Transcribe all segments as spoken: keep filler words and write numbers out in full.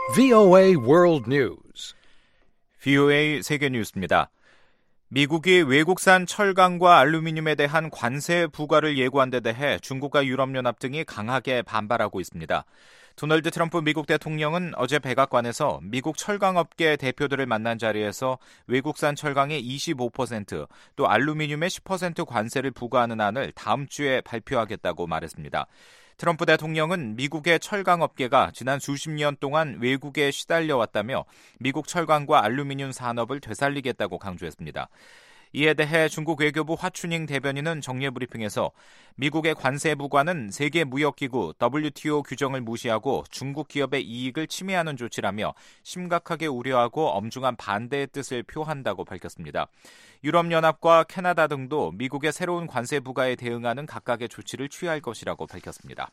브이오에이 World News. 브이오에이 세계 뉴스입니다. 미국이 외국산 철강과 알루미늄에 대한 관세 부과를 예고한 데 대해 중국과 유럽연합 등이 강하게 반발하고 있습니다. 도널드 트럼프 미국 대통령은 어제 백악관에서 미국 철강업계 대표들을 만난 자리에서 외국산 철강의 이십오 퍼센트, 또 알루미늄의 십 퍼센트 관세를 부과하는 안을 다음 주에 발표하겠다고 말했습니다. 트럼프 대통령은 미국의 철강업계가 지난 수십 년 동안 외국에 시달려왔다며 미국 철강과 알루미늄 산업을 되살리겠다고 강조했습니다. 이에 대해 중국 외교부 화춘잉 대변인은 정례 브리핑에서 미국의 관세 부과는 세계무역기구 더블유티오 규정을 무시하고 중국 기업의 이익을 침해하는 조치라며 심각하게 우려하고 엄중한 반대의 뜻을 표한다고 밝혔습니다. 유럽연합과 캐나다 등도 미국의 새로운 관세 부과에 대응하는 각각의 조치를 취할 것이라고 밝혔습니다.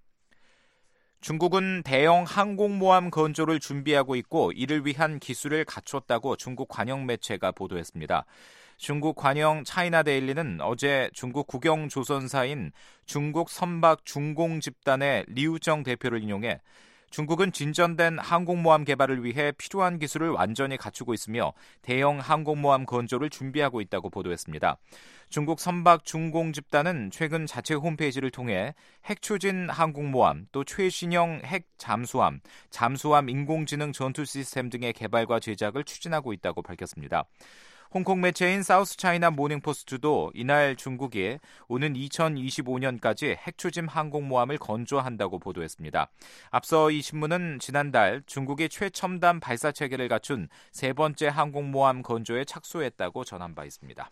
중국은 대형 항공모함 건조를 준비하고 있고 이를 위한 기술을 갖췄다고 중국 관영 매체가 보도했습니다. 중국 관영 차이나데일리는 어제 중국 국영조선사인 중국 선박 중공 집단의 리우정 대표를 인용해 중국은 진전된 항공모함 개발을 위해 필요한 기술을 완전히 갖추고 있으며 대형 항공모함 건조를 준비하고 있다고 보도했습니다. 중국 선박 중공 집단은 최근 자체 홈페이지를 통해 핵추진 항공모함, 또 최신형 핵 잠수함, 잠수함 인공지능 전투 시스템 등의 개발과 제작을 추진하고 있다고 밝혔습니다. 홍콩 매체인 사우스 차이나 모닝포스트도 이날 중국이 오는 이천이십오 년까지 핵추진 항공모함을 건조한다고 보도했습니다. 앞서 이 신문은 지난달 중국이 최첨단 발사체계를 갖춘 세 번째 항공모함 건조에 착수했다고 전한 바 있습니다.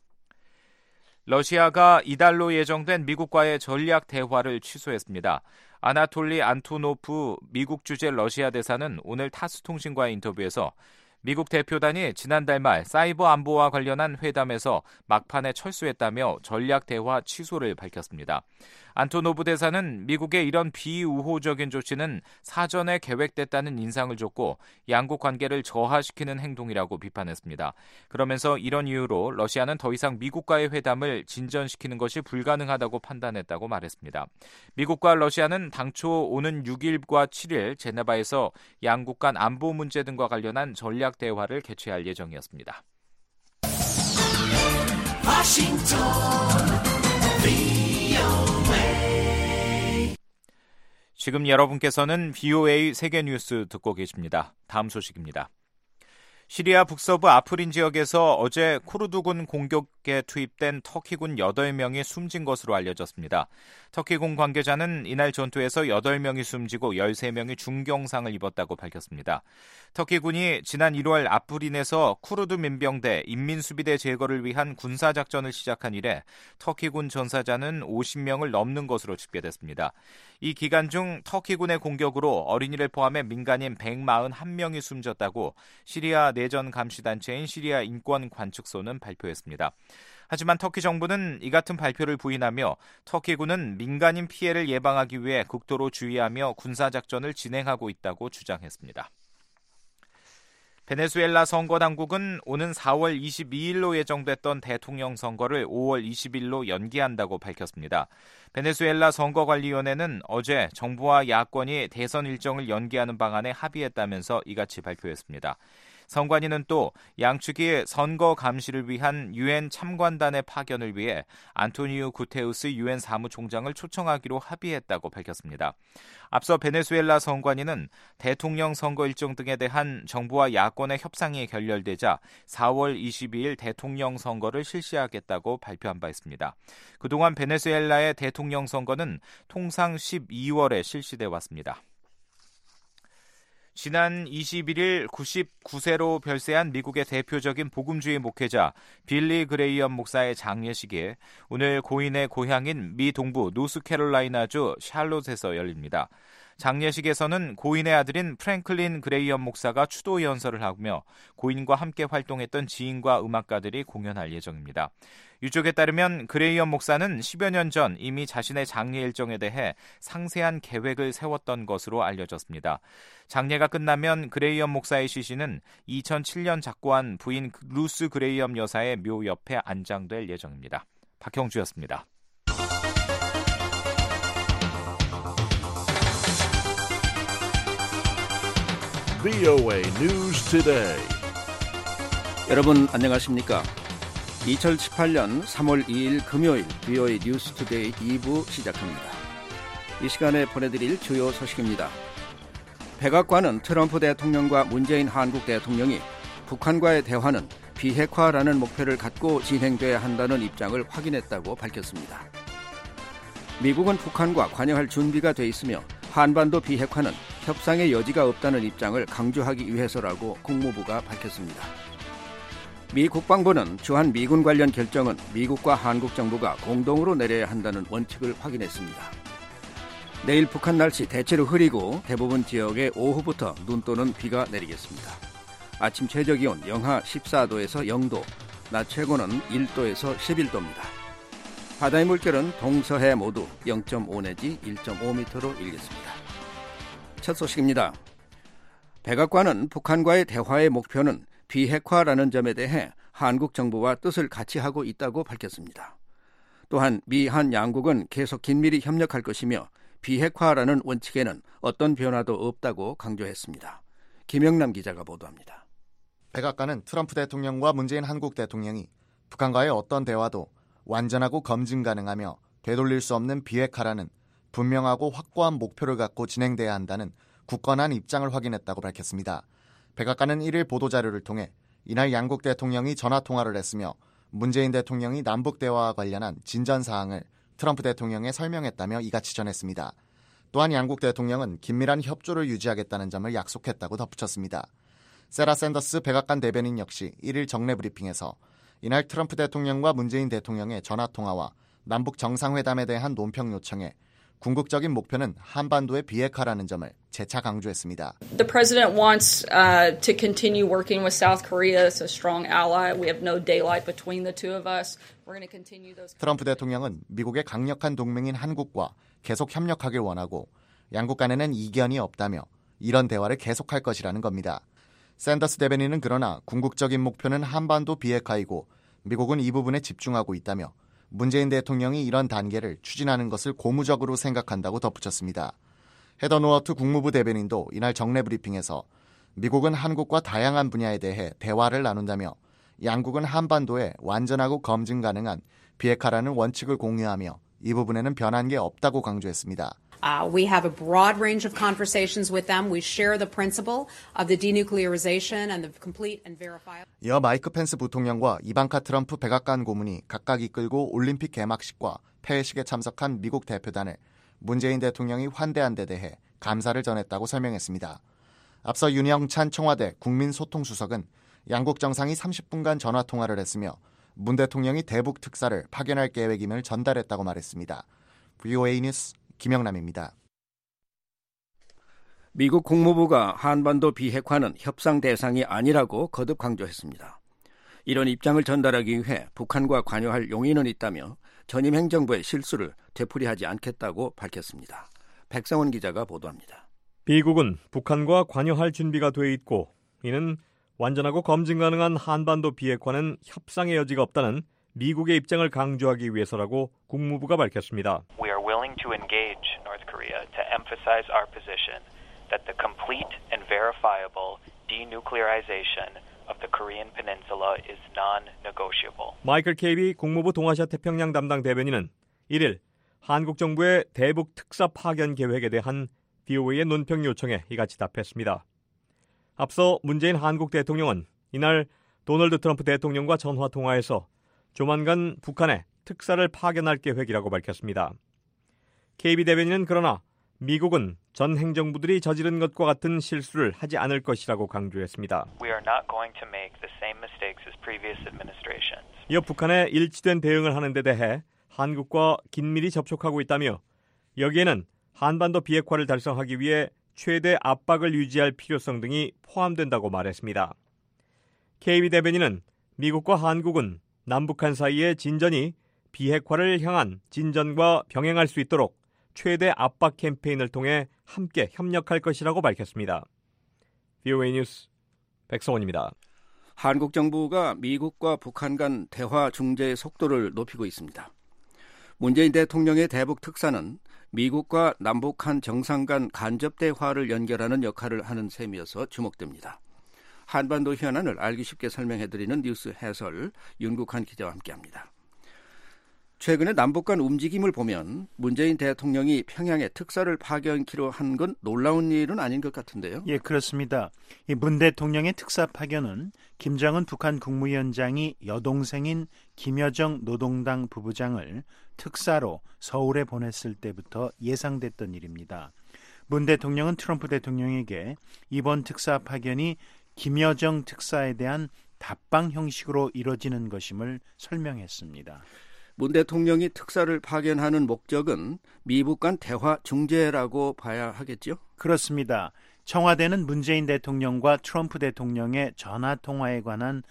러시아가 이달로 예정된 미국과의 전략 대화를 취소했습니다. 아나톨리 안토노프 미국 주재 러시아 대사는 오늘 타스통신과의 인터뷰에서 미국 대표단이 지난달 말 사이버 안보와 관련한 회담에서 막판에 철수했다며 전략 대화 취소를 밝혔습니다. 안토노브 대사는 미국의 이런 비우호적인 조치는 사전에 계획됐다는 인상을 줬고 양국 관계를 저하시키는 행동이라고 비판했습니다. 그러면서 이런 이유로 러시아는 더 이상 미국과의 회담을 진전시키는 것이 불가능하다고 판단했다고 말했습니다. 미국과 러시아는 당초 오는 육 일과 칠 일 제네바에서 양국 간 안보 문제 등과 관련한 전략 대화를 개최할 예정이었습니다. 지금 여러분께서는 브이오에이 세계뉴스 듣고 계십니다. 다음 소식입니다. 시리아 북서부 아프린 지역에서 어제 쿠르드군 공격에 투입된 터키군 여덟 명이 숨진 것으로 알려졌습니다. 터키군 관계자는 이날 전투에서 여덟 명이 숨지고 열세 명이 중경상을 입었다고 밝혔습니다. 터키군이 지난 일월 아프린에서 쿠르드 민병대 인민수비대 제거를 위한 군사작전을 시작한 이래 터키군 전사자는 오십 명을 넘는 것으로 집계됐습니다. 이 기간 중 터키군의 공격으로 어린이를 포함해 민간인 백사십일 명이 숨졌다고 시리아 내전 감시단체인 시리아 인권관측소는 발표했습니다. 하지만 터키 정부는 이 같은 발표를 부인하며 터키군은 민간인 피해를 예방하기 위해 극도로 주의하며 군사작전을 진행하고 있다고 주장했습니다. 베네수엘라 선거당국은 오는 사월 이십이일로 예정됐던 대통령 선거를 오월 이십일로 연기한다고 밝혔습니다. 베네수엘라 선거관리위원회는 어제 정부와 야권이 대선 일정을 연기하는 방안에 합의했다면서 이같이 발표했습니다. 선관위는 또 양측이 선거 감시를 위한 유엔 참관단의 파견을 위해 안토니우 구테우스 유엔 사무총장을 초청하기로 합의했다고 밝혔습니다. 앞서 베네수엘라 선관위는 대통령 선거 일정 등에 대한 정부와 야권의 협상이 결렬되자 사월 이십이일 대통령 선거를 실시하겠다고 발표한 바 있습니다. 그동안 베네수엘라의 대통령 선거는 통상 십이월에 실시돼 왔습니다. 지난 이십일일 구십구 세로 별세한 미국의 대표적인 복음주의 목회자 빌리 그레이엄 목사의 장례식이 오늘 고인의 고향인 미 동부 노스캐롤라이나주 샬롯에서 열립니다. 장례식에서는 고인의 아들인 프랭클린 그레이엄 목사가 추도 연설을 하며 고인과 함께 활동했던 지인과 음악가들이 공연할 예정입니다. 유족에 따르면 그레이엄 목사는 십여 년 전 이미 자신의 장례 일정에 대해 상세한 계획을 세웠던 것으로 알려졌습니다. 장례가 끝나면 그레이엄 목사의 시신은 이천칠년 작고한 부인 루스 그레이엄 여사의 묘 옆에 안장될 예정입니다. 박형주였습니다. 브이오에이 News Today. 여러분 안녕하십니까? 이천십팔년 삼월 이일 금요일 브이오에이 뉴스 투데이 이 부 시작합니다. 이 시간에 보내드릴 주요 소식입니다. 백악관은 트럼프 대통령과 문재인 한국 대통령이 북한과의 대화는 비핵화라는 목표를 갖고 진행돼야 한다는 입장을 확인했다고 밝혔습니다. 미국은 북한과 관여할 준비가 돼 있으며 한반도 비핵화는 협상의 여지가 없다는 입장을 강조하기 위해서라고 국무부가 밝혔습니다. 미 국방부는 주한 미군 관련 결정은 미국과 한국 정부가 공동으로 내려야 한다는 원칙을 확인했습니다. 내일 북한 날씨 대체로 흐리고 대부분 지역에 오후부터 눈 또는 비가 내리겠습니다. 아침 최저기온 영하 십사도에서 영도, 낮 최고는 일도에서 십일도입니다. 바다의 물결은 동서해 모두 영점오 내지 일점오 미터로 일겠습니다. 첫 소식입니다. 백악관은 북한과의 대화의 목표는 비핵화라는 점에 대해 한국 정부와 뜻을 같이 하고 있다고 밝혔습니다. 또한 미, 한 양국은 계속 긴밀히 협력할 것이며 비핵화라는 원칙에는 어떤 변화도 없다고 강조했습니다. 김영남 기자가 보도합니다. 백악관은 트럼프 대통령과 문재인 한국 대통령이 북한과의 어떤 대화도 완전하고 검증 가능하며 되돌릴 수 없는 비핵화라는 분명하고 확고한 목표를 갖고 진행돼야 한다는 굳건한 입장을 확인했다고 밝혔습니다. 백악관은 일일 보도자료를 통해 이날 양국 대통령이 전화통화를 했으며 문재인 대통령이 남북대화와 관련한 진전사항을 트럼프 대통령에 설명했다며 이같이 전했습니다. 또한 양국 대통령은 긴밀한 협조를 유지하겠다는 점을 약속했다고 덧붙였습니다. 세라 샌더스 백악관 대변인 역시 일일 정례 브리핑에서 이날 트럼프 대통령과 문재인 대통령의 전화통화와 남북 정상회담에 대한 논평 요청에 궁극적인 목표는 한반도의 비핵화라는 점을 재차 강조했습니다. The president wants uh, to continue working with South Korea. It's a strong ally. We have no daylight between the two of us. We're going to continue those. 트럼프 대통령은 미국의 강력한 동맹인 한국과 계속 협력하길 원하고 양국 간에는 이견이 없다며 이런 대화를 계속할 것이라는 겁니다. 샌더스 대변인은 그러나 궁극적인 목표는 한반도 비핵화이고 미국은 이 부분에 집중하고 있다며 문재인 대통령이 이런 단계를 추진하는 것을 고무적으로 생각한다고 덧붙였습니다. 헤더 노어트 국무부 대변인도 이날 정례 브리핑에서 미국은 한국과 다양한 분야에 대해 대화를 나눈다며 양국은 한반도에 완전하고 검증 가능한 비핵화라는 원칙을 공유하며 이 부분에는 변한 게 없다고 강조했습니다. Uh, we have a broad range of conversations with them. We share the principle of the denuclearization and the complete and verifiable. 이어 마이크 펜스 부통령과 이방카 트럼프 백악관 고문이 각각 이끌고 올림픽 개막식과 폐회식에 참석한 미국 대표단을 문재인 대통령이 환대한 데 대해 감사를 전했다고 설명했습니다. 앞서 윤영찬 청와대 국민소통수석은 양국 정상이 삼십 분간 전화통화를 했으며 문 대통령이 대북 특사를 파견할 계획임을 전달했다고 말했습니다. 브이오에이 뉴스 김영남입니다. 미국 국무부가 한반도 비핵화는 협상 대상이 아니라고 거듭 강조했습니다. 이런 입장을 전달하기 위해 북한과 관여할 용의는 있다며 전임 행정부의 실수를 되풀이하지 않겠다고 밝혔습니다. 백성원 기자가 보도합니다. 미국은 북한과 관여할 준비가 돼 있고 이는 완전하고 검증 가능한 한반도 비핵화는 협상의 여지가 없다는 미국의 입장을 강조하기 위해서라고 국무부가 밝혔습니다. We are willing to engage North Korea to emphasize our position that the complete and verifiable denuclearization of the Korean Peninsula is non-negotiable. 마이클 케이비 국무부 동아시아 태평양 담당 대변인은 일일 한국 정부의 대북 특사 파견 계획에 대한 브이오에이의 논평 요청에 이같이 답했습니다. 앞서 문재인 한국 대통령은 이날 도널드 트럼프 대통령과 전화 통화에서 조만간 북한에 특사를 파견할 계획이라고 밝혔습니다. 케이비 대변인은 그러나 미국은 전 행정부들이 저지른 것과 같은 실수를 하지 않을 것이라고 강조했습니다. We are not going to make the same mistakes as previous administrations. 이어 북한에 일치된 대응을 하는 데 대해 한국과 긴밀히 접촉하고 있다며 여기에는 한반도 비핵화를 달성하기 위해 최대 압박을 유지할 필요성 등이 포함된다고 말했습니다. 케이비 대변인은 미국과 한국은 남북한 사이의 진전이 비핵화를 향한 진전과 병행할 수 있도록 최대 압박 캠페인을 통해 함께 협력할 것이라고 밝혔습니다. 브이오에이 뉴스 백성원입니다. 한국 정부가 미국과 북한 간 대화 중재의 속도를 높이고 있습니다. 문재인 대통령의 대북 특사는 미국과 남북한 정상 간 간접 대화를 연결하는 역할을 하는 셈이어서 주목됩니다. 한반도 현안을 알기 쉽게 설명해드리는 뉴스 해설 윤국한 기자와 함께합니다. 최근에 남북 간 움직임을 보면 문재인 대통령이 평양에 특사를 파견키로 한 건 놀라운 일은 아닌 것 같은데요. 예, 그렇습니다. 이 문 대통령의 특사 파견은 김정은 북한 국무위원장이 여동생인 김여정 노동당 부부장을 특사로 서울에 보냈을 때부터 예상됐던 일입니다. 문 대통령은 트럼프 대통령에게 이번 특사 파견이 김여정 특사에 대한 답방 형식으로 이뤄지는 것임을 설명했습니다. 문 대통령이 특사를 파견하는 목적은 미북 간 대화 중재라고 봐야 하겠죠? 그렇습니다. 청와대는 문재인 대통령과 트럼프 대통령의 전화통화에 관한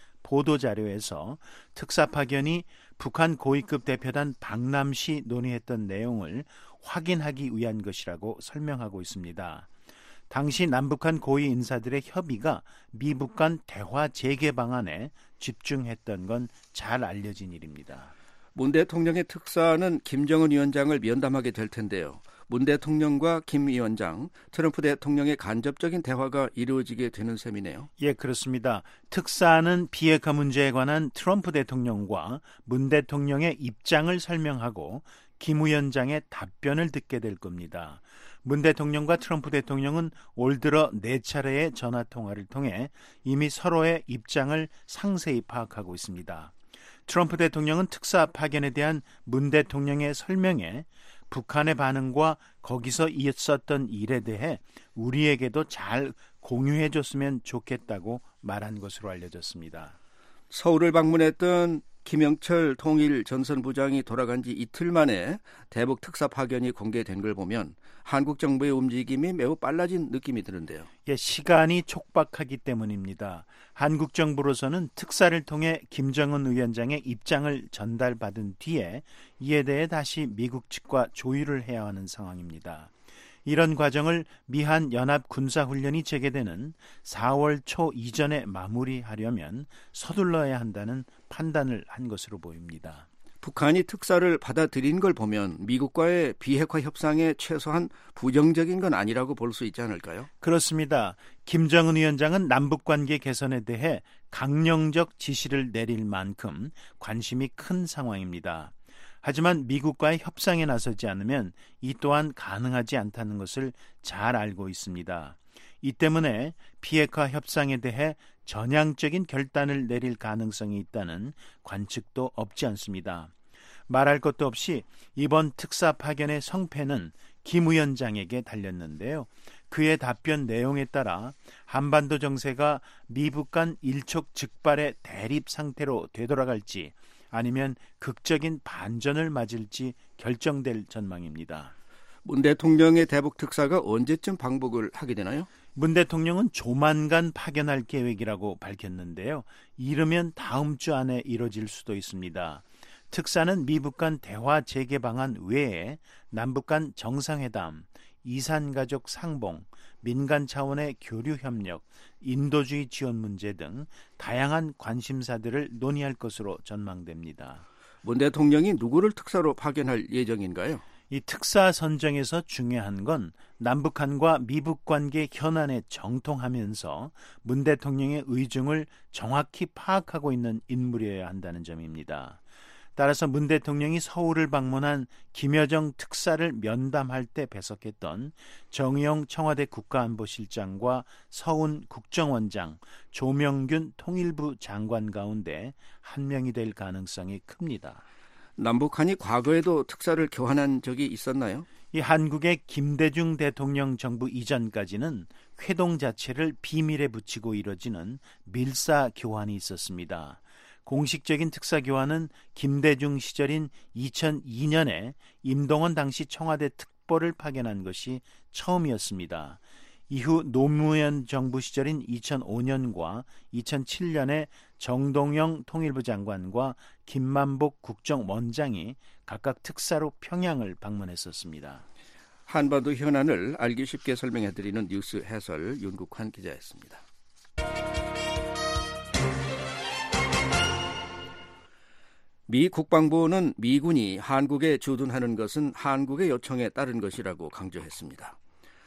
보도자료에서 특사 파견이 북한 고위급 대표단 박남시 논의했던 내용을 확인하기 위한 것이라고 설명하고 있습니다. 당시 남북한 고위 인사들의 협의가 미북 간 대화 재개 방안에 집중했던 건 잘 알려진 일입니다. 문 대통령의 특사는 김정은 위원장을 면담하게 될 텐데요. 문 대통령과 김 위원장, 트럼프 대통령의 간접적인 대화가 이루어지게 되는 셈이네요. 예, 그렇습니다. 특사는 비핵화 문제에 관한 트럼프 대통령과 문 대통령의 입장을 설명하고 김 위원장의 답변을 듣게 될 겁니다. 문 대통령과 트럼프 대통령은 올 들어 네 차례의 전화통화를 통해 이미 서로의 입장을 상세히 파악하고 있습니다. 트럼프 대통령은 특사 파견에 대한 문 대통령의 설명에 북한의 반응과 거기서 있었던 일에 대해 우리에게도 잘 공유해줬으면 좋겠다고 말한 것으로 알려졌습니다. 서울을 방문했던 김영철 통일 전선부장이 돌아간 지 이틀 만에 대북 특사 파견이 공개된 걸 보면 한국 정부의 움직임이 매우 빨라진 느낌이 드는데요. 예, 시간이 촉박하기 때문입니다. 한국 정부로서는 특사를 통해 김정은 위원장의 입장을 전달받은 뒤에 이에 대해 다시 미국 측과 조율을 해야 하는 상황입니다. 이런 과정을 미한 연합 군사훈련이 재개되는 사월 초 이전에 마무리하려면 서둘러야 한다는 판단을 한 것으로 보입니다. 북한이 특사를 받아들인 걸 보면 미국과의 비핵화 협상에 최소한 부정적인 건 아니라고 볼 수 있지 않을까요? 그렇습니다. 김정은 위원장은 남북관계 개선에 대해 강령적 지시를 내릴 만큼 관심이 큰 상황입니다. 하지만 미국과의 협상에 나서지 않으면 이 또한 가능하지 않다는 것을 잘 알고 있습니다. 이 때문에 비핵화 협상에 대해 전향적인 결단을 내릴 가능성이 있다는 관측도 없지 않습니다. 말할 것도 없이 이번 특사 파견의 성패는 김 위원장에게 달렸는데요. 그의 답변 내용에 따라 한반도 정세가 미북 간 일촉즉발의 대립 상태로 되돌아갈지 아니면 극적인 반전을 맞을지 결정될 전망입니다. 문 대통령의 대북 특사가 언제쯤 방북을 하게 되나요? 문 대통령은 조만간 파견할 계획이라고 밝혔는데요. 이르면 다음 주 안에 이뤄질 수도 있습니다. 특사는 미북 간 대화 재개 방안 외에 남북 간 정상회담, 이산가족 상봉, 민간 차원의 교류 협력, 인도주의 지원 문제 등 다양한 관심사들을 논의할 것으로 전망됩니다. 문 대통령이 누구를 특사로 파견할 예정인가요? 이 특사 선정에서 중요한 건 남북한과 미북 관계 현안에 정통하면서 문 대통령의 의중을 정확히 파악하고 있는 인물이어야 한다는 점입니다. 따라서 문 대통령이 서울을 방문한 김여정 특사를 면담할 때 배석했던 정의용 청와대 국가안보실장과 서훈 국정원장, 조명균 통일부 장관 가운데 한 명이 될 가능성이 큽니다. 남북한이 과거에도 특사를 교환한 적이 있었나요? 이 한국의 김대중 대통령 정부 이전까지는 회동 자체를 비밀에 붙이고 이뤄지는 밀사 교환이 있었습니다. 공식적인 특사 교환은 김대중 시절인 이천이 년에 임동원 당시 청와대 특보를 파견한 것이 처음이었습니다. 이후 노무현 정부 시절인 이천오 년과 이천칠 년에 정동영 통일부 장관과 김만복 국정원장이 각각 특사로 평양을 방문했었습니다. 한반도 현안을 알기 쉽게 설명해드리는 뉴스 해설 윤국환 기자였습니다. 미 국방부는 미군이 한국에 주둔하는 것은 한국의 요청에 따른 것이라고 강조했습니다.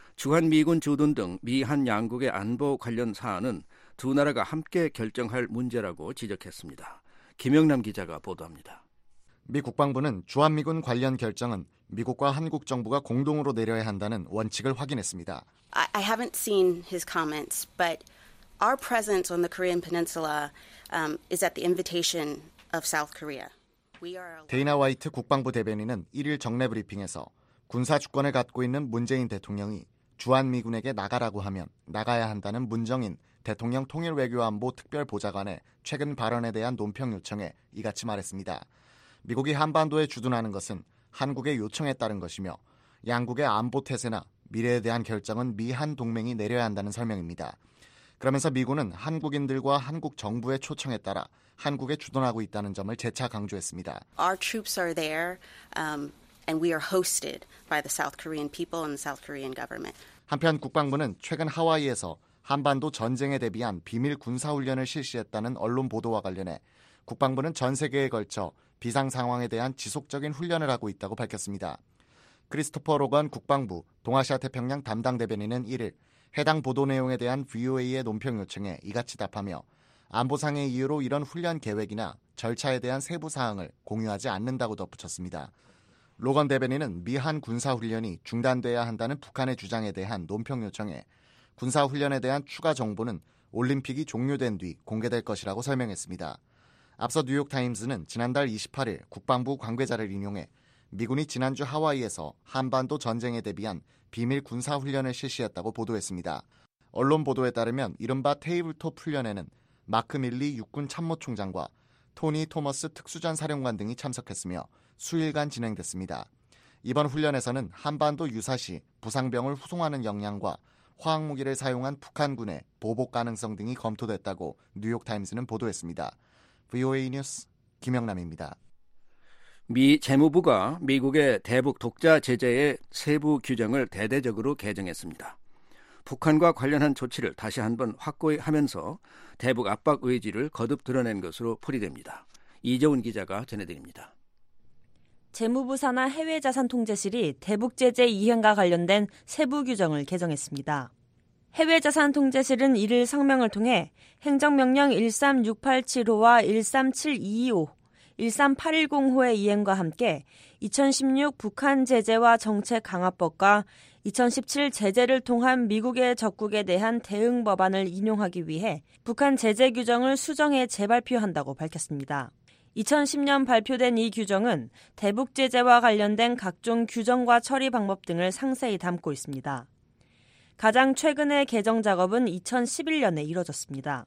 주한미군 주둔 등 미한 양국의 안보 관련 사안은 두 나라가 함께 결정할 문제라고 지적했습니다. 김영남 기자가 보도합니다. 미 국방부는 주한미군 관련 결정은 미국과 한국 정부가 공동으로 내려야 한다는 원칙을 확인했습니다. I, I haven't seen his comments, but our presence on the Korean Peninsula um, is at the invitation of South Korea. We are... 데이나 화이트 국방부 대변인은 일 일 정례 브리핑에서 군사 주권을 갖고 있는 문재인 대통령이 주한미군에게 나가라고 하면 나가야 한다는 문정인 대통령 통일외교안보 특별보좌관의 최근 발언에 대한 논평 요청에 이같이 말했습니다. 미국이 한반도에 주둔하는 것은 한국의 요청에 따른 것이며 양국의 안보 태세나 미래에 대한 결정은 미한 동맹이 내려야 한다는 설명입니다. 그러면서 미군은 한국인들과 한국 정부의 초청에 따라 한국에 주둔하고 있다는 점을 재차 강조했습니다. Our troops are there, um, and we are hosted by the South Korean people and the South Korean government. 한편 국방부는 최근 하와이에서 한반도 전쟁에 대비한 비밀 군사훈련을 실시했다는 언론 보도와 관련해 국방부는 전 세계에 걸쳐 비상 상황에 대한 지속적인 훈련을 하고 있다고 밝혔습니다. 크리스토퍼 로건 국방부 동아시아 태평양 담당 대변인은 일 일 해당 보도 내용에 대한 브이오에이의 논평 요청에 이같이 답하며 안보상의 이유로 이런 훈련 계획이나 절차에 대한 세부 사항을 공유하지 않는다고 덧붙였습니다. 로건 대변인은 미한 군사훈련이 중단돼야 한다는 북한의 주장에 대한 논평 요청에 군사훈련에 대한 추가 정보는 올림픽이 종료된 뒤 공개될 것이라고 설명했습니다. 앞서 뉴욕타임스는 지난달 이십팔 일 국방부 관계자를 인용해 미군이 지난주 하와이에서 한반도 전쟁에 대비한 비밀 군사훈련을 실시했다고 보도했습니다. 언론 보도에 따르면 이른바 테이블톱 훈련에는 마크 밀리 육군 참모총장과 토니 토머스 특수전 사령관 등이 참석했으며 수일간 진행됐습니다. 이번 훈련에서는 한반도 유사시 부상병을 후송하는 역량과 화학무기를 사용한 북한군의 보복 가능성 등이 검토됐다고 뉴욕타임스는 보도했습니다. 브이오에이 뉴스 김영남입니다. 미 재무부가 미국의 대북 독자 제재의 세부 규정을 대대적으로 개정했습니다. 북한과 관련한 조치를 다시 한번 확고히 하면서 대북 압박 의지를 거듭 드러낸 것으로 풀이됩니다. 이재훈 기자가 전해드립니다. 재무부 산하 해외자산통제실이 대북 제재 이행과 관련된 세부 규정을 개정했습니다. 해외자산통제실은 일 일 성명을 통해 행정명령 일삼육팔칠호와 일삼칠이이호, 일삼팔일공호의 이행과 함께 이천십육 북한 제재와 정책 강화법과 이천십칠 제재를 통한 미국의 적국에 대한 대응 법안을 인용하기 위해 북한 제재 규정을 수정해 재발표한다고 밝혔습니다. 이천십 년 발표된 이 규정은 대북 제재와 관련된 각종 규정과 처리 방법 등을 상세히 담고 있습니다. 가장 최근의 개정 작업은 이천십일 년에 이뤄졌습니다.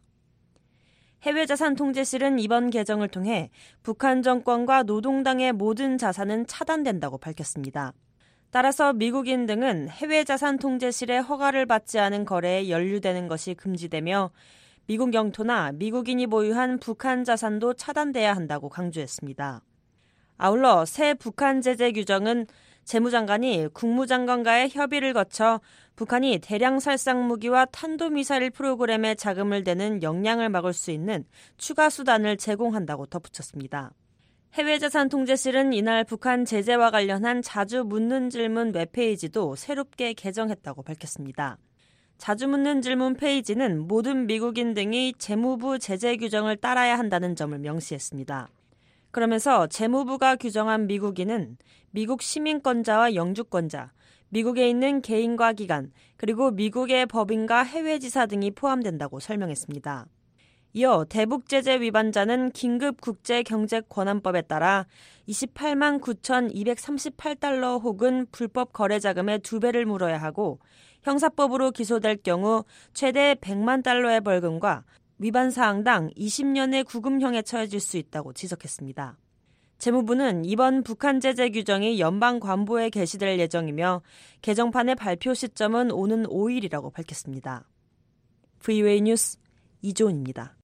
해외자산통제실은 이번 개정을 통해 북한 정권과 노동당의 모든 자산은 차단된다고 밝혔습니다. 따라서 미국인 등은 해외자산통제실의 허가를 받지 않은 거래에 연루되는 것이 금지되며 미국 영토나 미국인이 보유한 북한 자산도 차단돼야 한다고 강조했습니다. 아울러 새 북한 제재 규정은 재무장관이 국무장관과의 협의를 거쳐 북한이 대량 살상 무기와 탄도미사일 프로그램에 자금을 대는 역량을 막을 수 있는 추가 수단을 제공한다고 덧붙였습니다. 해외자산통제실은 이날 북한 제재와 관련한 자주 묻는 질문 웹페이지도 새롭게 개정했다고 밝혔습니다. 자주 묻는 질문 페이지는 모든 미국인 등이 재무부 제재 규정을 따라야 한다는 점을 명시했습니다. 그러면서 재무부가 규정한 미국인은 미국 시민권자와 영주권자, 미국에 있는 개인과 기관, 그리고 미국의 법인과 해외지사 등이 포함된다고 설명했습니다. 이어 대북 제재 위반자는 긴급 국제경제권한법에 따라 이십팔만 구천이백삼십팔 달러 혹은 불법 거래 자금의 두 배를 물어야 하고 형사법으로 기소될 경우 최대 백만 달러의 벌금과 위반 사항당 이십 년의 구금형에 처해질 수 있다고 지적했습니다. 재무부는 이번 북한 제재 규정이 연방 관보에 게시될 예정이며 개정판의 발표 시점은 오는 오 일이라고 밝혔습니다. 브이오에이 뉴스 이조은입니다.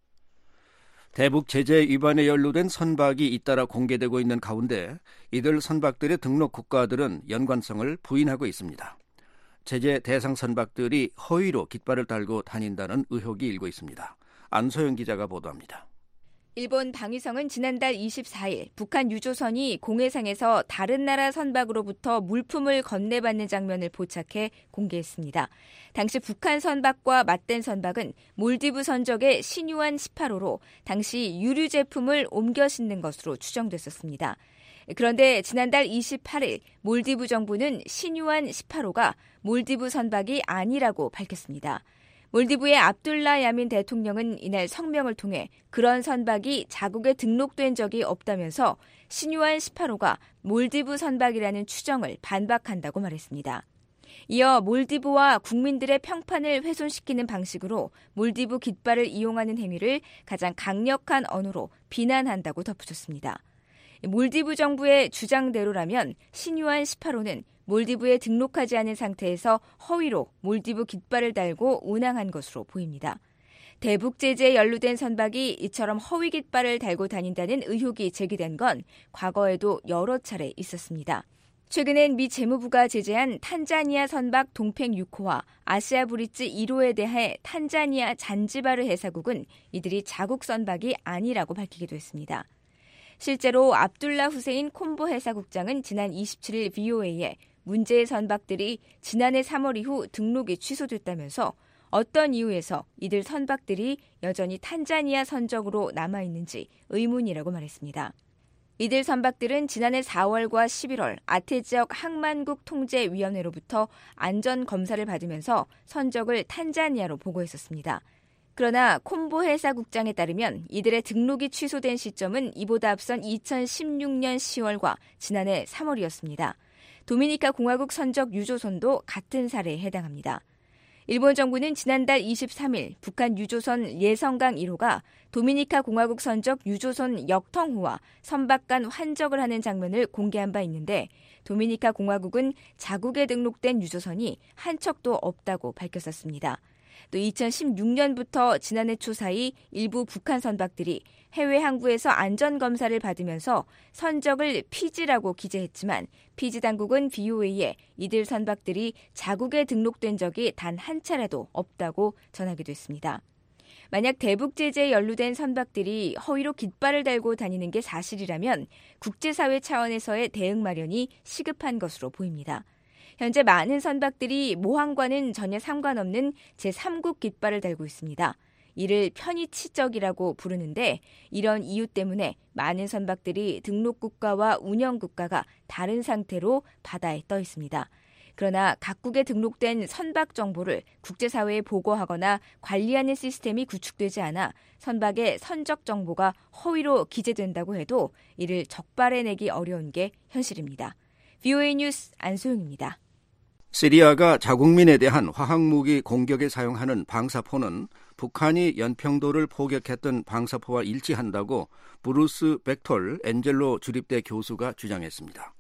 대북 제재 위반에 연루된 선박이 잇따라 공개되고 있는 가운데 이들 선박들의 등록 국가들은 연관성을 부인하고 있습니다. 제재 대상 선박들이 허위로 깃발을 달고 다닌다는 의혹이 일고 있습니다. 안소영 기자가 보도합니다. 일본 방위성은 지난달 이십사일 북한 유조선이 공해상에서 다른 나라 선박으로부터 물품을 건네받는 장면을 포착해 공개했습니다. 당시 북한 선박과 맞댄 선박은 몰디브 선적의 신유한 십팔 호로 당시 유류 제품을 옮겨 싣는 것으로 추정됐었습니다. 그런데 지난달 이십팔일 몰디브 정부는 신유한 십팔 호가 몰디브 선박이 아니라고 밝혔습니다. 몰디브의 압둘라 야민 대통령은 이날 성명을 통해 그런 선박이 자국에 등록된 적이 없다면서 신유한 십팔 호가 몰디브 선박이라는 추정을 반박한다고 말했습니다. 이어 몰디브와 국민들의 평판을 훼손시키는 방식으로 몰디브 깃발을 이용하는 행위를 가장 강력한 언어로 비난한다고 덧붙였습니다. 몰디브 정부의 주장대로라면 신유한 십팔 호는 몰디브에 등록하지 않은 상태에서 허위로 몰디브 깃발을 달고 운항한 것으로 보입니다. 대북 제재에 연루된 선박이 이처럼 허위 깃발을 달고 다닌다는 의혹이 제기된 건 과거에도 여러 차례 있었습니다. 최근엔 미 재무부가 제재한 탄자니아 선박 동팽 육 호와 아시아 브릿지 일 호에 대해 탄자니아 잔지바르 해사국은 이들이 자국 선박이 아니라고 밝히기도 했습니다. 실제로 압둘라 후세인 콤보 해사국장은 지난 이십칠일 브이오에이에 문제의 선박들이 지난해 삼월 이후 등록이 취소됐다면서 어떤 이유에서 이들 선박들이 여전히 탄자니아 선적으로 남아있는지 의문이라고 말했습니다. 이들 선박들은 지난해 사월과 십일월 아태지역 항만국 통제위원회로부터 안전검사를 받으면서 선적을 탄자니아로 보고했었습니다. 그러나 콤보 해사국장에 따르면 이들의 등록이 취소된 시점은 이보다 앞선 이천십육년 시월과 지난해 삼월이었습니다. 도미니카 공화국 선적 유조선도 같은 사례에 해당합니다. 일본 정부는 지난달 이십삼일 북한 유조선 예성강 일 호가 도미니카 공화국 선적 유조선 역텅호와 선박 간 환적을 하는 장면을 공개한 바 있는데 도미니카 공화국은 자국에 등록된 유조선이 한 척도 없다고 밝혔었습니다. 또 이천십육년부터 지난해 초 사이 일부 북한 선박들이 해외 항구에서 안전검사를 받으면서 선적을 피지라고 기재했지만 피지 당국은 브이오에이에 이들 선박들이 자국에 등록된 적이 단 한 차례도 없다고 전하기도 했습니다. 만약 대북 제재에 연루된 선박들이 허위로 깃발을 달고 다니는 게 사실이라면 국제사회 차원에서의 대응 마련이 시급한 것으로 보입니다. 현재 많은 선박들이 모항과는 전혀 상관없는 제삼국 깃발을 달고 있습니다. 이를 편의치적이라고 부르는데 이런 이유 때문에 많은 선박들이 등록국가와 운영국가가 다른 상태로 바다에 떠 있습니다. 그러나 각국에 등록된 선박 정보를 국제사회에 보고하거나 관리하는 시스템이 구축되지 않아 선박의 선적 정보가 허위로 기재된다고 해도 이를 적발해내기 어려운 게 현실입니다. 브이오에이 뉴스 안소영입니다. 시리아가 자국민에 대한 화학무기 공격에 사용하는 방사포는 북한이 연평도를 포격했던 방사포와 일치한다고 브루스 벡톨 엔젤로 주립대 교수가 주장했습니다.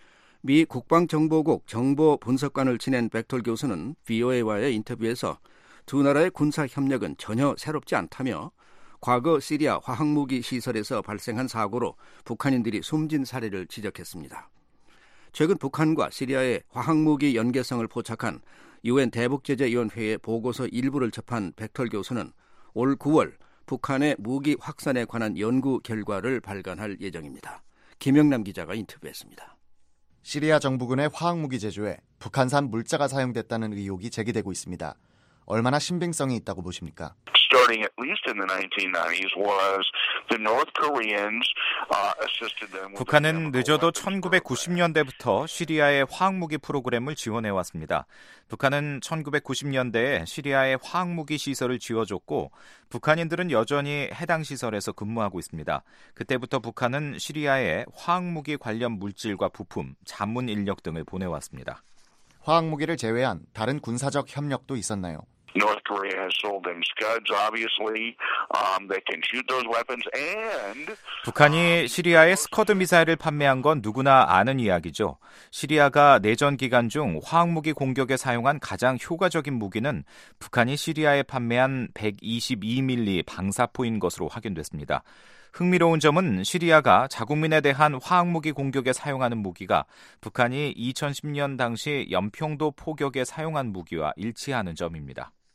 미 국방정보국 정보분석관을 지낸 벡톨 교수는 브이오에이와의 인터뷰에서 두 나라의 군사협력은 전혀 새롭지 않다며 과거 시리아 화학무기 시설에서 발생한 사고로 북한인들이 숨진 사례를 지적했습니다. 최근 북한과 시리아의 화학무기 연계성을 포착한 유엔 대북제재위원회의 보고서 일부를 접한 벡톨 교수는 올 구월 북한의 무기 확산에 관한 연구 결과를 발간할 예정입니다. 김영남 기자가 인터뷰했습니다. 시리아 정부군의 화학무기 제조에 북한산 물자가 사용됐다는 의혹이 제기되고 있습니다. 얼마나 신빙성이 있다고 보십니까? Starting at least in the nineteen nineties was the North Koreans uh, assisted them with 북한은 늦어도 천구백구십년대부터 시리아의 화학무기 프로그램을 지원해왔습니다. 북한은 천구백구십년대에 시리아의 화학무기 시설을 지어줬고 북한인들은 여전히 해당 시설에서 근무하고 있습니다. 그때부터 북한은 시리아에 화학무기 관련 물질과 부품, 자문 인력 등을 보내왔습니다. 화학무기를 제외한 다른 군사적 협력도 있었나요? North Korea has sold them Scuds, obviously. Um, they can shoot those weapons and 북한이 시리아에 스커드 미사일을 판매한 건 누구나 아는 이야기죠. 시리아가 내전 기간 중 화학무기 공격에 사용한 가장 효과적인 무기는 북한이 시리아에 판매한 백이십이 밀리미터 방사포인 것으로 확인됐습니다. 흥미로운 점은 시리아가 자국민에 대한 화학무기 공격에 사용하는 무기가 북한이 이천십년 당시 연평도 포격에 사용한 무기와 일치하는 점입니다.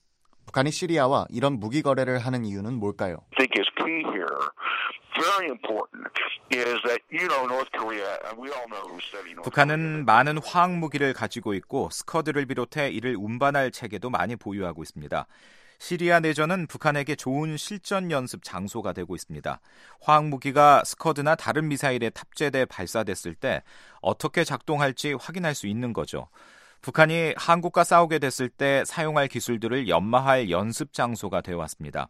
북한이 시리아와 이런 무기 거래를 하는 이유는 뭘까요? I think is key here. Very important is that you know North Korea. We all know who's studying. 북한은 많은 화학 무기를 가지고 있고 스커드를 비롯해 이를 운반할 체계도 많이 보유하고 있습니다. 시리아 내전은 북한에게 좋은 실전 연습 장소가 되고 있습니다. 화학 무기가 스커드나 다른 미사일에 탑재돼 발사됐을 때 어떻게 작동할지 확인할 수 있는 거죠. 북한이 한국과 싸우게 됐을 때 사용할 기술들을 연마할 연습 장소가 되어 왔습니다.